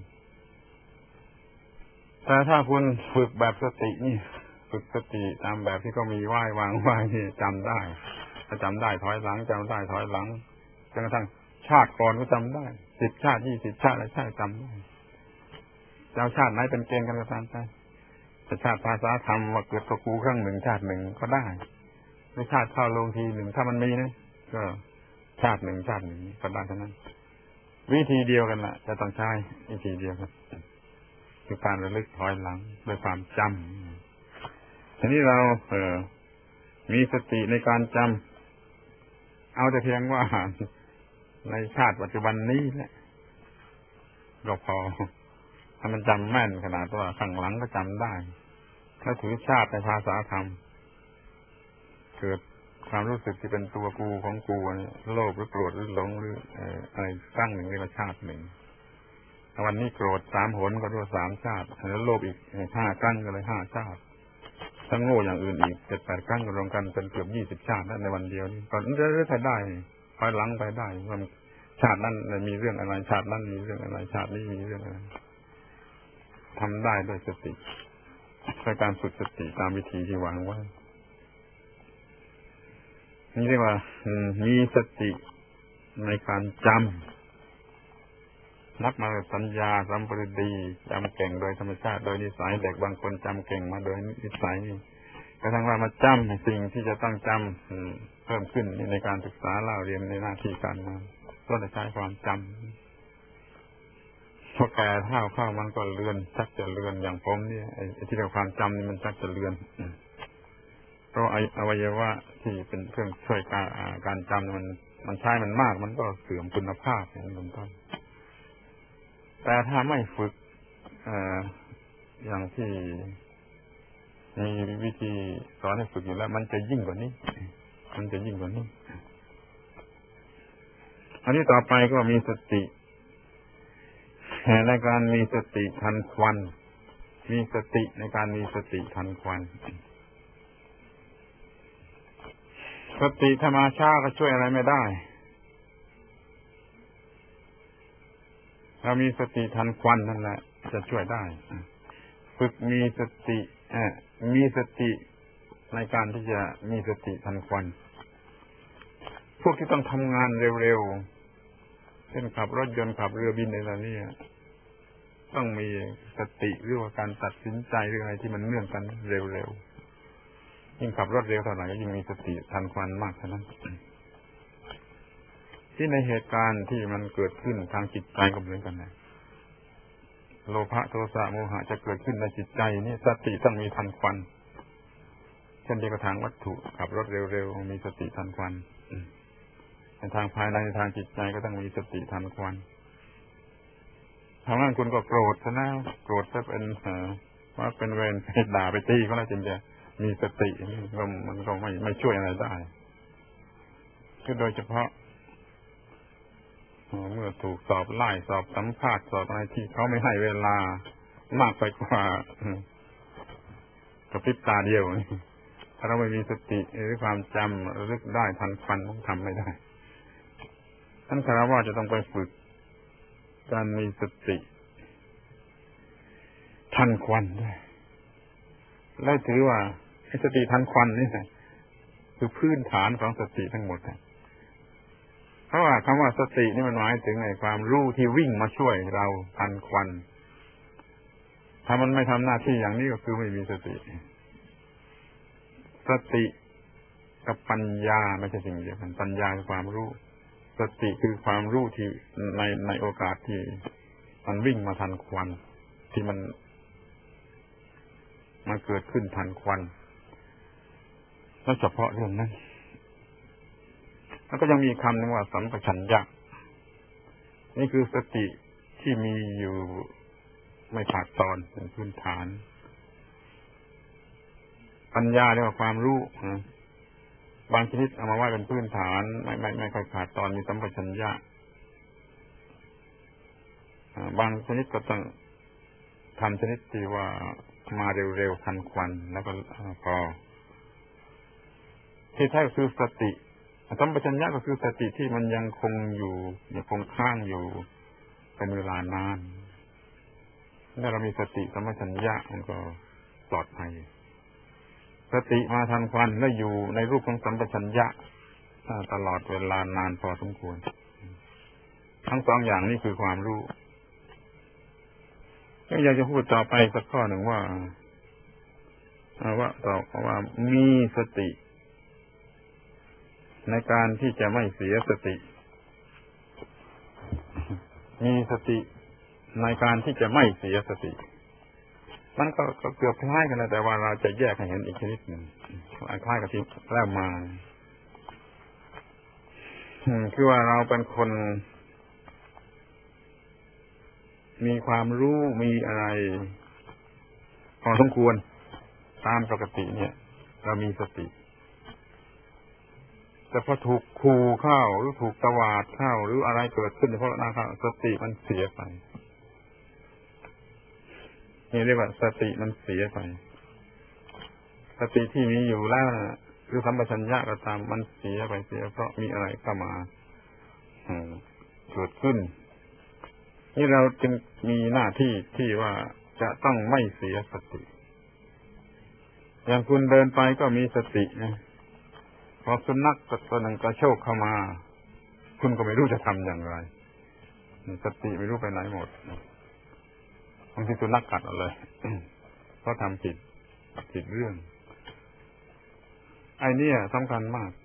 แต่ถ้าคุณฝึกแบบสตินี่ฝึกสติตามแบบที่เขามีไหว้วางไหว้นี่จำได้ถ้าจำได้ถอยหลังจำได้ถอยหลังจนกระทั่งชาติก่อนก็จำได้10 ชาติ20 ชาติอะไรใช่จำได้เจ้าชาติไหนเป็นเกณฑ์กันก็ตามไปแต่ชาติภาษาธรรมว่าเกิดกับกูครั้งหนึ่งชาติหนึ่งก็ได้ไม่ชาติเข้าลงทีหนึ่งถ้ามันมีนะก็ชาติหนึ่งก็ได้เท่านั้นวิธีเดียวกันล่ะจะต้องใช้วิธีเดียวกันคือการระลึกถอยหลังด้วยความจำทีนี้เรามีสติในการจำเอาแต่เพียงว่าในชาติปัจจุบันนี้แหละก็พอถ้ามันจำแม่นขนาดว่าข้างหลังก็จำได้ถ้าถือชาติในภาษาธรรมเกิดความรู้สึกที่เป็นตัวกูของกูโลภหรือโกรธหรือหลงหรืออะไรตั้งหนึ่งเรียกว่าชาติหนึ่งวันนี้โกรธ3 หนก็เรียกว่า3 ชาติแล้วโลภอีก5 ครั้งก็เลย5 ชาติถ้าโง่อย่างอื่นอีก7-8 ครั้งรวมกันเป็นเกือบ20 ชาติในวันเดียวนี้ก็เรื่อยๆได้ถอยหลังไปได้ว่าชาตินั้นมีเรื่องอะไรชาตินั้นมีเรื่องอะไรชาตินี้มีเรื่องอะไรทำได้ด้วยสติด้วยการฝึกสติตามวิธีที่วางไว้นี่เรียกว่ามีสติในการจำนับมาสัญญาสัมปริดีจำเก่งโดยธรรมชาติโดยนิสัยเด็กบางคนจำเก่งมาโดยนิสัยกระทั่งว่ามาจำสิ่งที่จะต้องจำเพิ่มขึ้นในการศึกษาเล่าเรียนในหน้าที่การงานก็จะใช้ความจำพอแก่เท่าเข้ามันก็เลือนชักจะเลือนอย่างผมเนี่ยไอ้ที่เรียกความจำนี่มันชักจะเลือนเพราะอวัยวะที่เป็นเครื่องช่วยการจำมันใช้มันมากมันก็เสื่อมคุณภาพอย่างนี้เป็นต้นแต่ถ้าไม่ฝึกอย่างที่มีวิธีสอนให้ฝึกอยู่แล้วมันจะยิ่งกว่านี้อันนี้ต่อไปก็มีสติในการมีสติทันควันมีสติในการมีสติทันควันสติธรรมชาติก็ช่วยอะไรไม่ได้เรามีสติทันควันนั่นแหละจะช่วยได้ฝึกมีสติในการที่จะมีสติทันควันพวกที่ต้องทำงานเร็วๆเช่นขับรถยนต์ขับเรือบินอะไรนี่ต้องมีสติหรือว่าการตัดสินใจหรืออะไรที่มันเนื่องกันเร็วๆยิ่งขับรถเร็วเท่าไหร่ก็ยิ่งมีสติทันควันมากเท่านั้นที่ในเหตุการณ์ที่มันเกิดขึ้นทางจิตใจก็เหมือนกันนะโลภะโทสะโมหะจะเกิดขึ้นในจิตใจนี่สติต้องมีทันควันเช่นเดียวกับทางวัตถุขับรถเร็วๆมีสติทันควันในทางภายในทางจิตใจก็ต้องมีสติทันควันทางนั้นคุณก็โกรธซะนะโกรธซะเป็นว่าเป็นเวรไปด่าไปตีก็แล้วจึงจะมีสติมันก็ไม่ช่วยอะไรได้คือโดยเฉพาะเมื่อถูกสอบไล่สอบสัมภาษณ์สอบอะไรที่เขาไม่ให้เวลามากไปกว่ากระพริบตาเดียวถ้าเราไม่มีสติหรือความจำระลึกได้ทันควันทำไม่ได้ท่านคารวะจะต้องไปฝึกการมีสติทันควันด้วยและถือว่าสติทันควันนี่คือพื้นฐานของสติทั้งหมดเพราะว่าคำว่าสตินี่มันหมายถึงไอ้ความรู้ที่วิ่งมาช่วยเราทันควันถ้ามันไม่ทำหน้าที่อย่างนี้ก็คือไม่มีสติสติกับปัญญาไม่ใช่สิ่งเดียวกันปัญญาคือความรู้สติคือความรู้ที่ในโอกาสที่มันวิ่งมาทันควันที่มันเกิดขึ้นทันควันแล้วเฉพาะเรื่องนั้นแล้วก็ยังมีคำหนึ่งว่าสัมปชัญญะนี่คือสติที่มีอยู่ไม่ขาดตอนเป็นพื้นฐานปัญญาเรียกว่าความรู้บางชนิดเอามาไว้เป็นพื้นฐานไม่ค่อยขาดตอนมีสัมปชัญญะบางชนิดก็ต้องทำชนิดที่ว่ามาเร็วๆทันควันแล้วก็พอที่แท้คือสติสัมปชัญญะก็คือสติที่มันยังคงอยู่ยังคงค้างอยู่เป็นเวลานานถ้าเรามีสติสัมปชัญญะมันก็ปลอดภัยสติมาทันควันและอยู่ในรูปของสัมปชัญญะตลอดเวลานานพอสมควรทั้งสองอย่างนี้คือความรู้อยากจะพูดต่อไปสักข้อหนึ่งว่ามีสติในการที่จะไม่เสียสติมีสติในการที่จะไม่เสียสติมันก็เกือบคล้ายกันนะแต่ว่าเราจะแยกให้เห็นอีกชนิดหนึ่งคล้ายกับที่แล้วมาคือว่าเราเป็นคนมีความรู้มีอะไรพอสมควรตามปกติเนี่ยเรามีสติแต่พอถูกขู่เข้าหรือถูกตวาดเข้าหรืออะไรเกิดขึ้นเพราะนะครับสติมันเสียไปนี่เรียกว่าสติมันเสียไปสติที่มีอยู่แล้วนะหรือสัมปชัญญะก็ตามมันเสียไปเพราะมีอะไรเข้ามาเกิดขึ้นนี่เราจึงมีหน้าที่ที่ว่าจะต้องไม่เสียสติอย่างคุณเดินไปก็มีสตินะพอสุนัขตัวหนึ่งกระโชกเข้ามาคุณก็ไม่รู้จะทำอย่างไรสติไม่รู้ไปไหนหมดบางทีสุนัขกัดเอาเลยเพราะทำผิดเรื่องไอ้นี่สำคัญมาก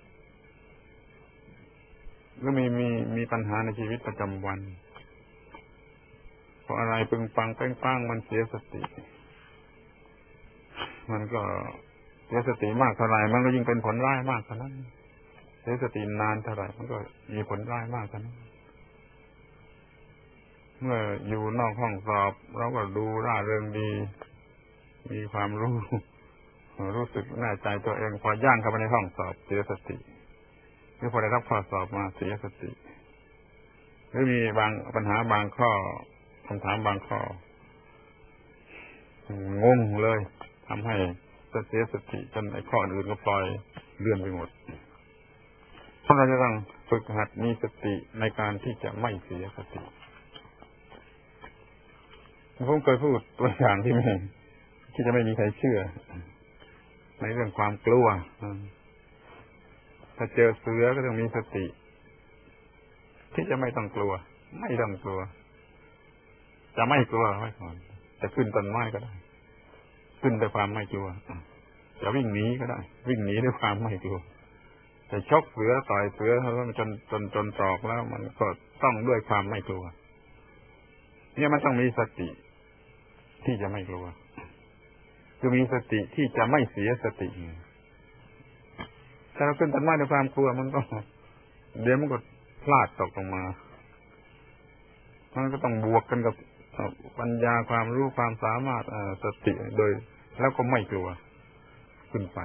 ก็มีปัญหาในชีวิตประจำวันเพราะอะไรปึงปังแป้งปังมันเสียสติมันก็เสียสติมากเท่าไหร่มันก็ยิ่งเป็นผลร้ายมากเท่านั้นเสียสตินานเท่าไหร่มันก็มีผลร้ายมากเท่านั้นเมื่ออยู่นอกห้องสอบเราก็ดูร่าเริงดีมีความรู้สึกแน่ใจตัวเองพอย่างเข้าไปในห้องสอบเสียสติหรือพอได้รับข้อสอบมาเสียสติหรือมีบางปัญหาบางข้อคำถามบางข้องงเลยทำให้เสียสติจนไอ้ข้ออื่นก็ปล่อยเลื่อนไปหมดเพราะเราจะต้องฝึกหัดมีสติในการที่จะไม่เสียสติผมเคยพูดตัวอย่างที่จะไม่มีใครเชื่อในเรื่องความกลัวถ้าเจอเสือก็ต้องมีสติที่จะไม่ต้องกลัวไม่ต้องกลัวจะไม่กลัวไว้ก่อนจะขึ้นต้นไม้ก็ได้ขึ้นด้วยความไม่กลัวจะวิ่งหนีก็ได้วิ่งหนีด้วยความไม่กลัวจะชกเสือต่อยเสือเพราะมันจนตรอกแล้วมันก็ต้องด้วยความไม่กลัวเนี่ยมันต้องมีสติที่จะไม่กลัวคือมีสติที่จะไม่เสียสติถ้าเราขึ้นต้นไม้ด้วยความกลัวมันก็เดี๋ยวมันก็พลาดตกลงมามันก็ต้องบวกกันกับปัญญาความรู้ความสามารถสติโดยแล้วก็ไม่กลัวขึ้นไป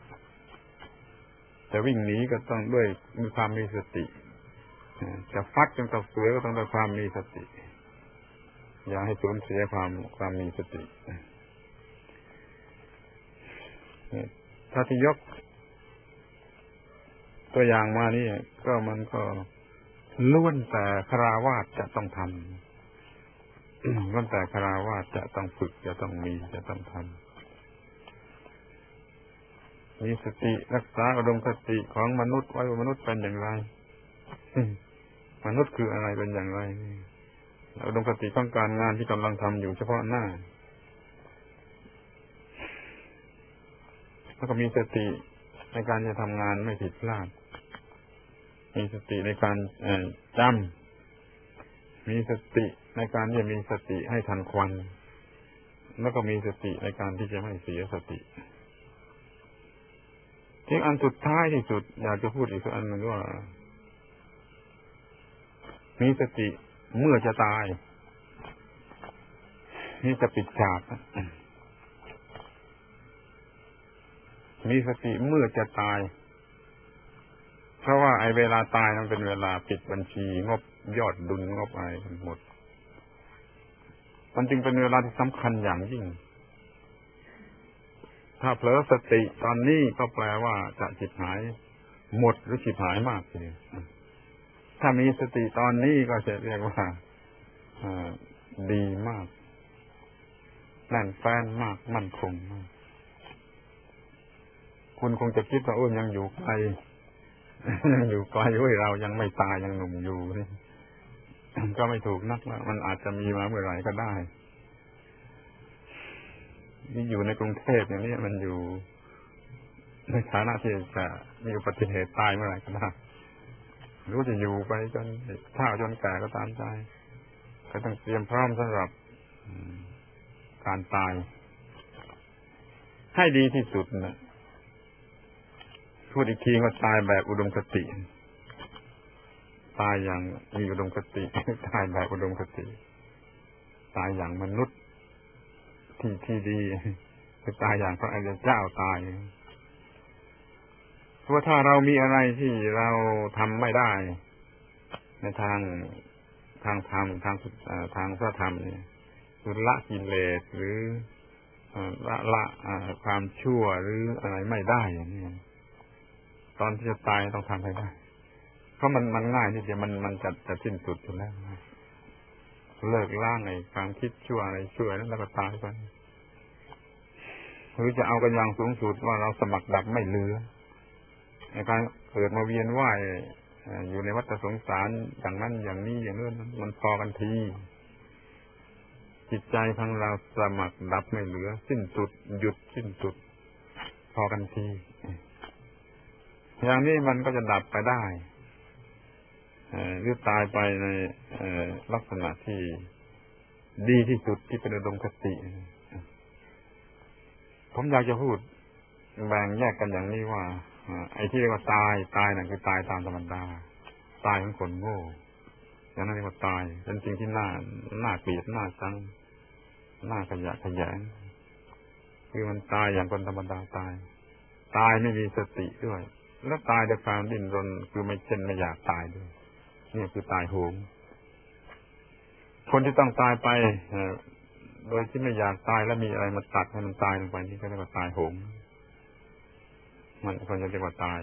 จะวิ่งหนีก็ต้องด้วยมีความมีสติจะฟัดกันกับเสือก็ต้องด้วยความมีสติอย่าให้สูญเสียความมีสติถ้าที่ยกตัวอย่างมานี่ก็มันก็ล้วนแต่ฆราวาสจะต้องทำล้วนแต่ฆราวาสจะต้องฝึกจะต้องมีจะต้องทำมีสติรักษาอุดมคติของมนุษย์ไว้ว่ามนุษย์เป็นอย่างไรมนุษย์คืออะไรเป็นอย่างไรอุดมคติต้องการงานที่กำลังทำอยู่เฉพาะหน้าแล้วก็มีสติในการจะทำงานไม่ผิดพลาดมีสติในการจำมีสติในการที่จะมีสติให้ทันควันแล้วก็มีสติในการที่จะไม่เสียสติที่อันสุดท้ายที่สุดอยากจะพูดอีกอันหนึ่งว่ามีสติเมื่อจะตายนี่จะปิดฉากมีสติเมื่อจะตายเพราะว่าไอ้เวลาตายมันเป็นเวลาปิดบัญชีงบยอดดุลงบอะไรทั้งหมดมันจึงเป็นเวลาที่สำคัญอย่างยิ่งถ้าเผลอสติตอนนี้ก็แปลว่าจะฉิบหายหมดหรือฉิบหายมากทีเดียวถ้ามีสติตอนนี้ก็จะเรียกว่าดีมากแน่นแฟ้นมากมั่นคงมากคุณคงจะคิดว่าโอ้ยังอยู่ไกลยังอยู่ไกลเว้ยเรายังไม่ตายยังหนุ่มอยู่นี่ก็ไม่ถูกนักแล้วมันอาจจะมีมาเมื่อไหร่ก็ได้นี่อยู่ในกรุงเทพอย่างนี้มันอยู่ในฐานะที่จะมีอุบัติเหตุตายเมื่อไหร่ก็ได้หรือจะอยู่ไปจนเฒ่าจนแก่ก็ตามใจก็ต้องเตรียมพร้อมสำหรับการตายให้ดีที่สุดนะพูดอีกทีก็ตายแบบอุดมคติตายอย่างมีอุดมคติตายแบบอุดมคติตายอย่างมนุษย์ที่ดีคือตายอย่างพระอริยเจ้าตายเพราะถ้าเรามีอะไรที่เราทำไม่ได้ในทางธรรมทางพระธรรมเนี่ยคือละกิเลสหรือละความชั่วหรืออะไรไม่ได้อย่างนี้ตอนที่จะตายต้องทำให้ได้เพราะมันง่ายนิดเดียวมันจะสิ้นสุดอยู่แล้วเลิกล้างไอ้ความคิดชั่วอะไรชั่วนั้นแล้วก็ตายไปหรือจะเอากันอย่างสูงสุดว่าเราสมัครดับไม่เหลือในการเกิดมาเวียนว่ายอยู่ในวัฏสงสารอย่างนั้นอย่างนี้อย่างนู้นมันพอกันทีจิตใจของเราสมัครดับไม่เหลือสิ้นสุดหยุดสิ้นสุดพอกันทีอย่างนี้มันก็จะดับไปได้หรือตายไปในลักษณะที่ดีที่สุดที่เป็นอุดมคติผมอยากจะพูดแบ่งแยกกันอย่างนี้ว่าไอ้ที่เรียกว่าตายนั่นคือตายตามธรรมดาตายของคนโง่อย่างนั้นเรียกว่าตายเป็นสิ่งที่น่าเกลียดน่าชังน่าขยะแขยงคือมันตายอย่างคนธรรมดาตายไม่มีสติด้วยแล้วตายด้วยความดิ้นรนคือไม่อยากตายด้วยนี่คือตายโหงคนที่ต้องตายไปโดยที่ไม่อยากตายแล้วมีอะไรมาตัดให้มันตายลงไปนี่ก็เรียกว่าตายโหงมันคนจะเรียกว่าตาย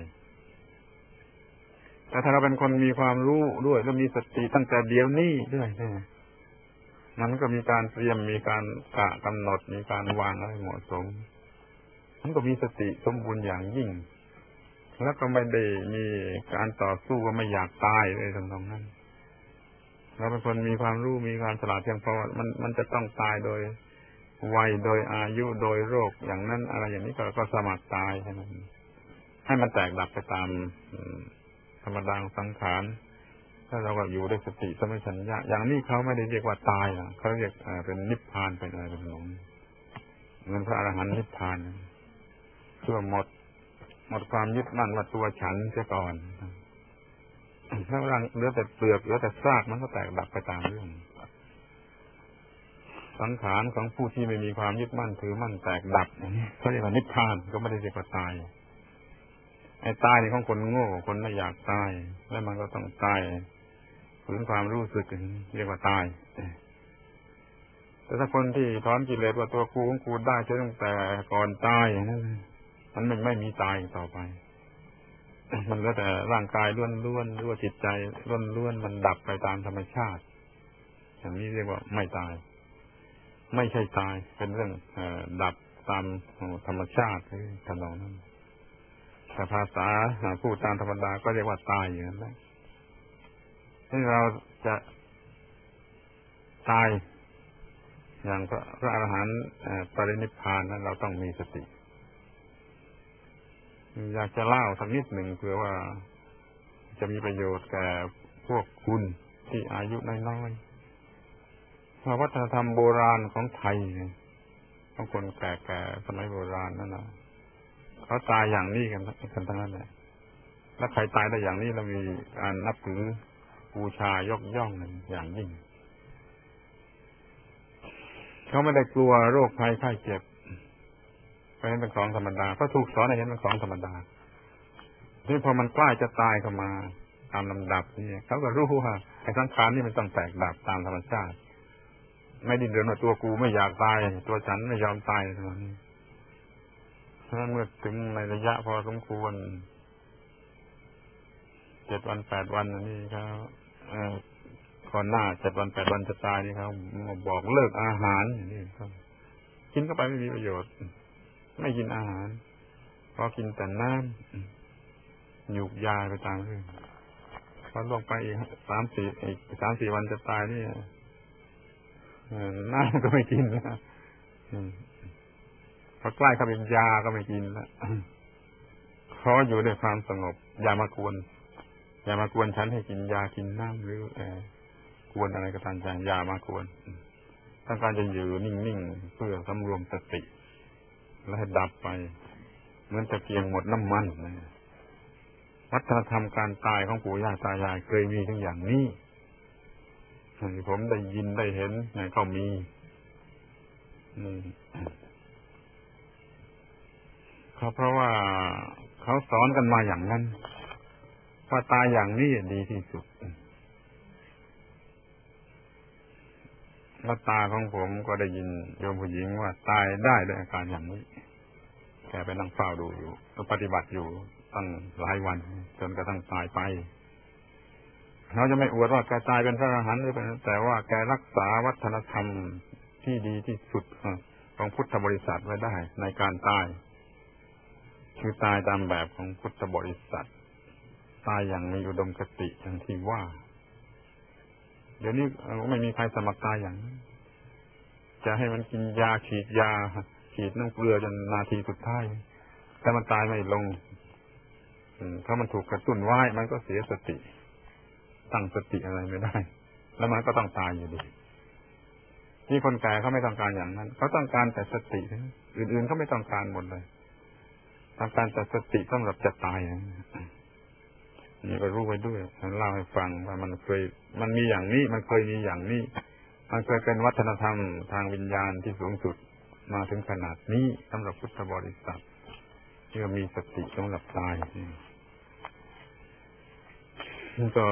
แต่ถ้าเราเป็นคนมีความรู้ด้วยแล้วมีสติตั้งแต่เดี๋ยวนี้ด้วยมันก็มีการเตรียมมีการกำหนดมีการวางให้เหมาะสมมันก็มีสติสมบูรณ์อย่างยิ่งแล้วก็ไม่ได้มีการต่อสู้ว่าไม่อยากตายเลยทั้งนั้นเราเป็นคนมีความรู้มีความฉลาดเพียงพอมันจะต้องตายโดยวัยโดยอายุโดยโรคอย่างนั้นอะไรอย่างนี้ก็สมัครตายให้มันแตกดับไปตามธรรมดาสังขารถ้าเราก็อยู่ด้วยสติสัมปชัญญะอย่างนี้เขาไม่ได้เรียกว่าตายเขาเรียกเป็นนิพพานเป็นอะไรเป็นหลงเหมือนพระอรหันต์นิพพานเพื่อหมดความยึดมั่นว่าตัวฉันเสียก่อนถ้าเหลือแต่เปลือกเหลือแต่ซากมันก็แตกดับไปตามเรื่องสังขารของผู้ที่ไม่มีความยึดมั่นถือมั่นแตกดับอย่างนี้เขาเรียกว่านิพพานก็ไม่ได้เรียกว่าตายไอ้ตายนี่ของคนโง่คนไม่อยากตายแล้วมันก็ต้องตายฝืนความรู้สึกเรียกว่าตายแต่ถ้าคนที่ถอนกิเลสว่าตัวกูของกูได้ใช่ตั้งแต่ก่อนตายนั่นมันไม่มีตายต่อไปมันก็แต่ร่างกายล้วนๆหรือว่าจิตใจล้วนๆมันดับไปตามธรรมชาติอย่างนี้เรียกว่าไม่ตายไม่ใช่ตายเป็นเรื่องดับตามธรรมชาติทำนองนั้นแต่ภาษาพูดตามธรรมดาก็เรียกว่าตายอย่างนั้นแหละที่เราจะตายอย่างพระอรหันต์ปรินิพพานนั้นเราต้องมีสติอยากจะเล่าสักนิดหนึ่งเพื่อว่าจะมีประโยชน์แก่พวกคุณที่อายุน้อยๆวัฒนธรรมโบราณของไทยของคนแก่ๆสมัยโบราณนั่นนะเขาตายอย่างนี้กันทั้งนั้นเลยแล้วใครตายได้อย่างนี้เรามีการนับถือบูชายกย่องอย่างยิ่งเขาไม่ได้กลัวโรคภัยไข้เจ็บเพราะฉะนั้นเป็นของธรรมดาเขาถูกสอนให้เห็นเป็นของธรรมดาที่พอมันใกล้จะตายเข้ามาตามลำดับนี่เขาก็รู้ว่าไอ้สังขารนี่มันต้องแตกดับตามธรรมชาติไม่ดิ้นรนว่าตัวกูไม่อยากตายตัวฉันไม่ยอมตายเท่านั้นเพราะฉะนั้นเมื่อถึงในระยะพอสมควร7 วัน 8 วันนี่ครับก่อนหน้า7 วัน 8 วันจะตายนี่ครับบอกเลิกอาหารนี่ครับกินเข้าไปไม่มีประโยชน์ไม่กินอาหารพอกินแต่น้ำหยุกยาไปตามเรื่องพอลงไปอีก3-4 วันจะตายนี่น้ำก็ไม่กินแล้วพอใกล้เข้าเป็นยาก็ไม่กินแล้วขออยู่ด้วยความสงบอย่ามากวนฉันให้กินยากินน้ำหรือกวนอะไรก็ตามใจอย่ามากวนต้องการจะอยู่นิ่งๆเพื่อสำรวมสติและให้ดับไปเหมือนตะเกียงหมดน้ำมันวัฒนธรรมการตายของปู่ย่าตายายเคยมีทั้งอย่างนี้ผมได้ยินได้เห็นเขามีเพราะว่าเขาสอนกันมาอย่างนั้นว่าตายอย่างนี้ดีที่สุดแล้วตาของผมก็ได้ยินโยมผู้หญิงว่าตายได้ด้วยอาการอย่างนี้แกไปนั่งเฝ้าดูอยู่ปฏิบัติอยู่ตั้งหลายวันจนกระทั่งตายไปเราจะไม่อวดว่าแกตายเป็นพระอรหันต์หรือเป็นแต่ว่าแกรักษาวัฒนธรรมที่ดีที่สุดของพุทธบริษัทไว้ได้ในการตายคือตายตามแบบของพุทธบริษัทตายอย่างมีอุดมคติอย่างที่ว่าเดี๋ยวนี้ไม่มีใครสมัครตายอย่างนั้นจะให้มันกินยาฉีดน้ำเกลือจนนาทีสุดท้ายแต่มันตายไม่ลงถ้ามันถูกกระตุ้นไว้มันก็เสียสติตั้งสติอะไรไม่ได้แล้วมันก็ต้องตายอยู่ดีที่คนแก่เขาไม่ต้องการอย่างนั้นเขาต้องการแต่สติอื่นๆเขาไม่ต้องการหมดเลยต้องการแต่สติสำหรับจะตายนี่ก็รู้ไว้ด้วยฉันเล่าให้ฟังว่ามันมีอย่างนี้มันเคยมีอย่างนี้มันเคยเป็นวัฒนธรรมทางวิญญาณที่สูงสุดมาถึงขนาดนี้สำหรับพุทธบริษัทที่มีสติสำหรับตายนี่ก็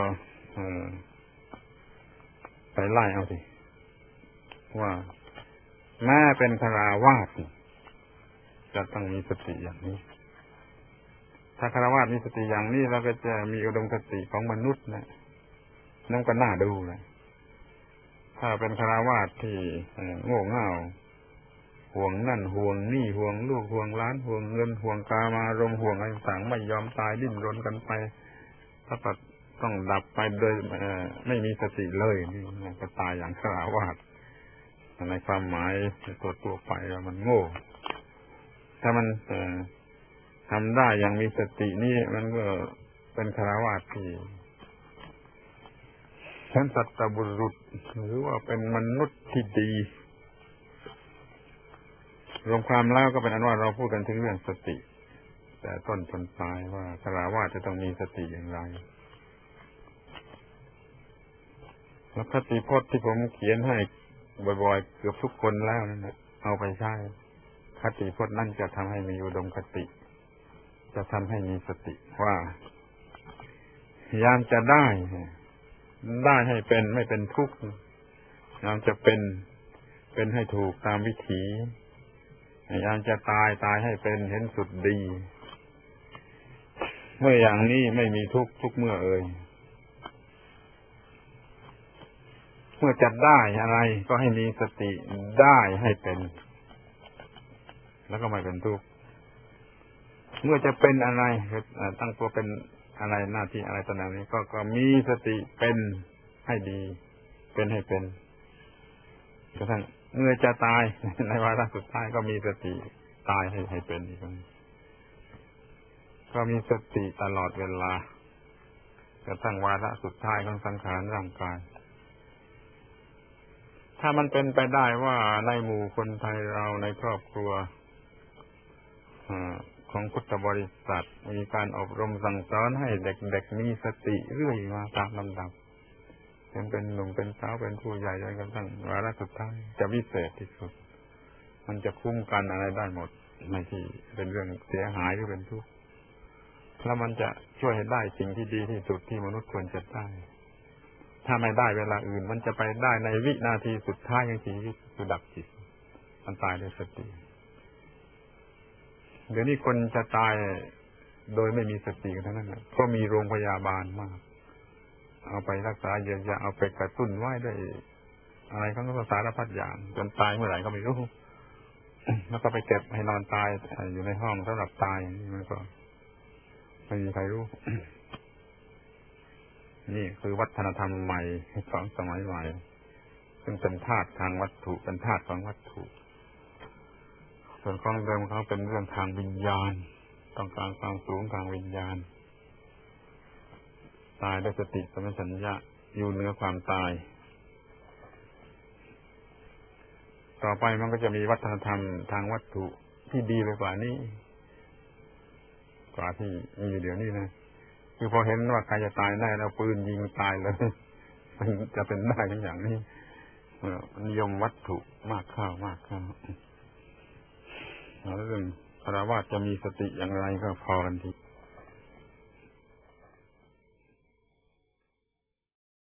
ไปไล่เอาสิว่าแม้เป็นฆราวาสจะต้องมีสติอย่างนี้ถ้าฆราวาสมีสติอย่างนี้เราก็จะมีอุดมคติของมนุษย์นะนั่นก็น่าดูเลยถ้าเป็นฆราวาสที่โง่เง่าห่วงนั่นห่วงนี่ห่วงลูกห่วงหลานห่วงเงินห่วงกามารมณ์ห่วงอะไรต่างไม่ยอมตายดิ้นรนกันไปถ้าปัดต้องดับไปโดยไม่มีสติเลยนี่ก็ตายอย่างฆราวาสในความหมายตัวไปแล้วมันโง่ถ้ามันทำได้อย่างมีสตินี่มันก็เป็นฆราวาสที่เป็นสัตบุรุษหรือว่าเป็นมนุษย์ที่ดีรวมความแล้วก็เป็นอันว่าเราพูดกันถึงเรื่องสติแต่ต้นจนปลายว่าฆราวาสจะต้องมีสติอย่างไรแล้วคติพจน์ที่ผมเขียนให้บ่อยๆเกือบทุกคนแล้วนั่นแหละเอาไปใช้คติพจน์นั่นจะทำให้มีอุดมคติจะทำให้มีสติว่าพยายามจะได้ให้เป็นไม่เป็นทุกข์พยายามจะเป็นให้ถูกตามวิถีพยายามจะตายให้เป็นเห็นสุดดีเมื่ออย่างนี้ไม่มีทุกข์เมื่อเมื่อจะได้อะไรก็ให้มีสติได้ให้เป็นแล้วก็ไม่เป็นทุกข์เมื่อจะเป็นอะไรตั้งตัวเป็นอะไรหน้าที่อะไรต่างๆนี้ก็มีสติเป็นให้ดีเป็นให้เป็นกระทั่งเมื่อจะตายในวาระสุดท้ายก็มีสติตายให้เป็นอีกก็มีสติตลอดเวลากระทั่งวาระสุดท้ายของสังขารร่างกายถ้ามันเป็นไปได้ว่าในหมู่คนไทยเราในครอบครัวของพุทธบริษัทมีการอบรมสั่งสอนให้เด็กๆมีสติเรื่อยมาตามลำดับยังเป็นหนุ่มเป็นสาวเป็นผู้ใหญ่จนกระทั่งวาระสุดท้ายจะวิเศษที่สุดมันจะคุ้มกันอะไรได้หมดไม่ที่เป็นเรื่องเสียหายหรือเป็นทุกข์แล้วมันจะช่วยให้ได้สิ่งที่ดีที่สุดที่มนุษย์ควรจะได้ถ้าไม่ได้เวลาอื่นมันจะไปได้ในวินาทีสุดท้ายของชีวิตคือดับจิตมันตายด้วยสติเดี๋ยวนี้คนจะตายโดยไม่มีสติกันทั้งนั้นนะก็มีโรงพยาบาลมากเอาไปรักษาเยียวยาเอาไปกระตุ้นไว้ด้วยอะไรเขาก็สารพัดอย่างจนตายเมื่อไหร่ก็ไม่รู้แล้วก็ไปเก็บให้นอนตายอยู่ในห้องสำหรับตายอย่างนี้มันก็ไม่มีใครรู้ นี่คือวัฒนธรรมใหม่ของสมัยใหม่ซึ่งเป็นธาตุทางวัตถุเป็นธาตุของวัตถุส่วนของเดิมเขาเป็นเรื่องทางวิญญาณต้องการความสูงทางวิญญาณตายด้วยสติสัมปชัญญะอยู่เหนือความตายต่อไปมันก็จะมีวัฒนธรรมทางวัตถุที่ดีไปกว่านี้กว่าที่มีอยู่เดี๋ยวนี้นะคือพอเห็นว่าใครจะตายได้แล้วปืนยิงตายเลยมันจะเป็นได้อย่างนี้นิยมวัตถุมากเข้ามากเข้าแล้วเรื่องฆราวาสจะมีสติอย่างไรก็พอกันที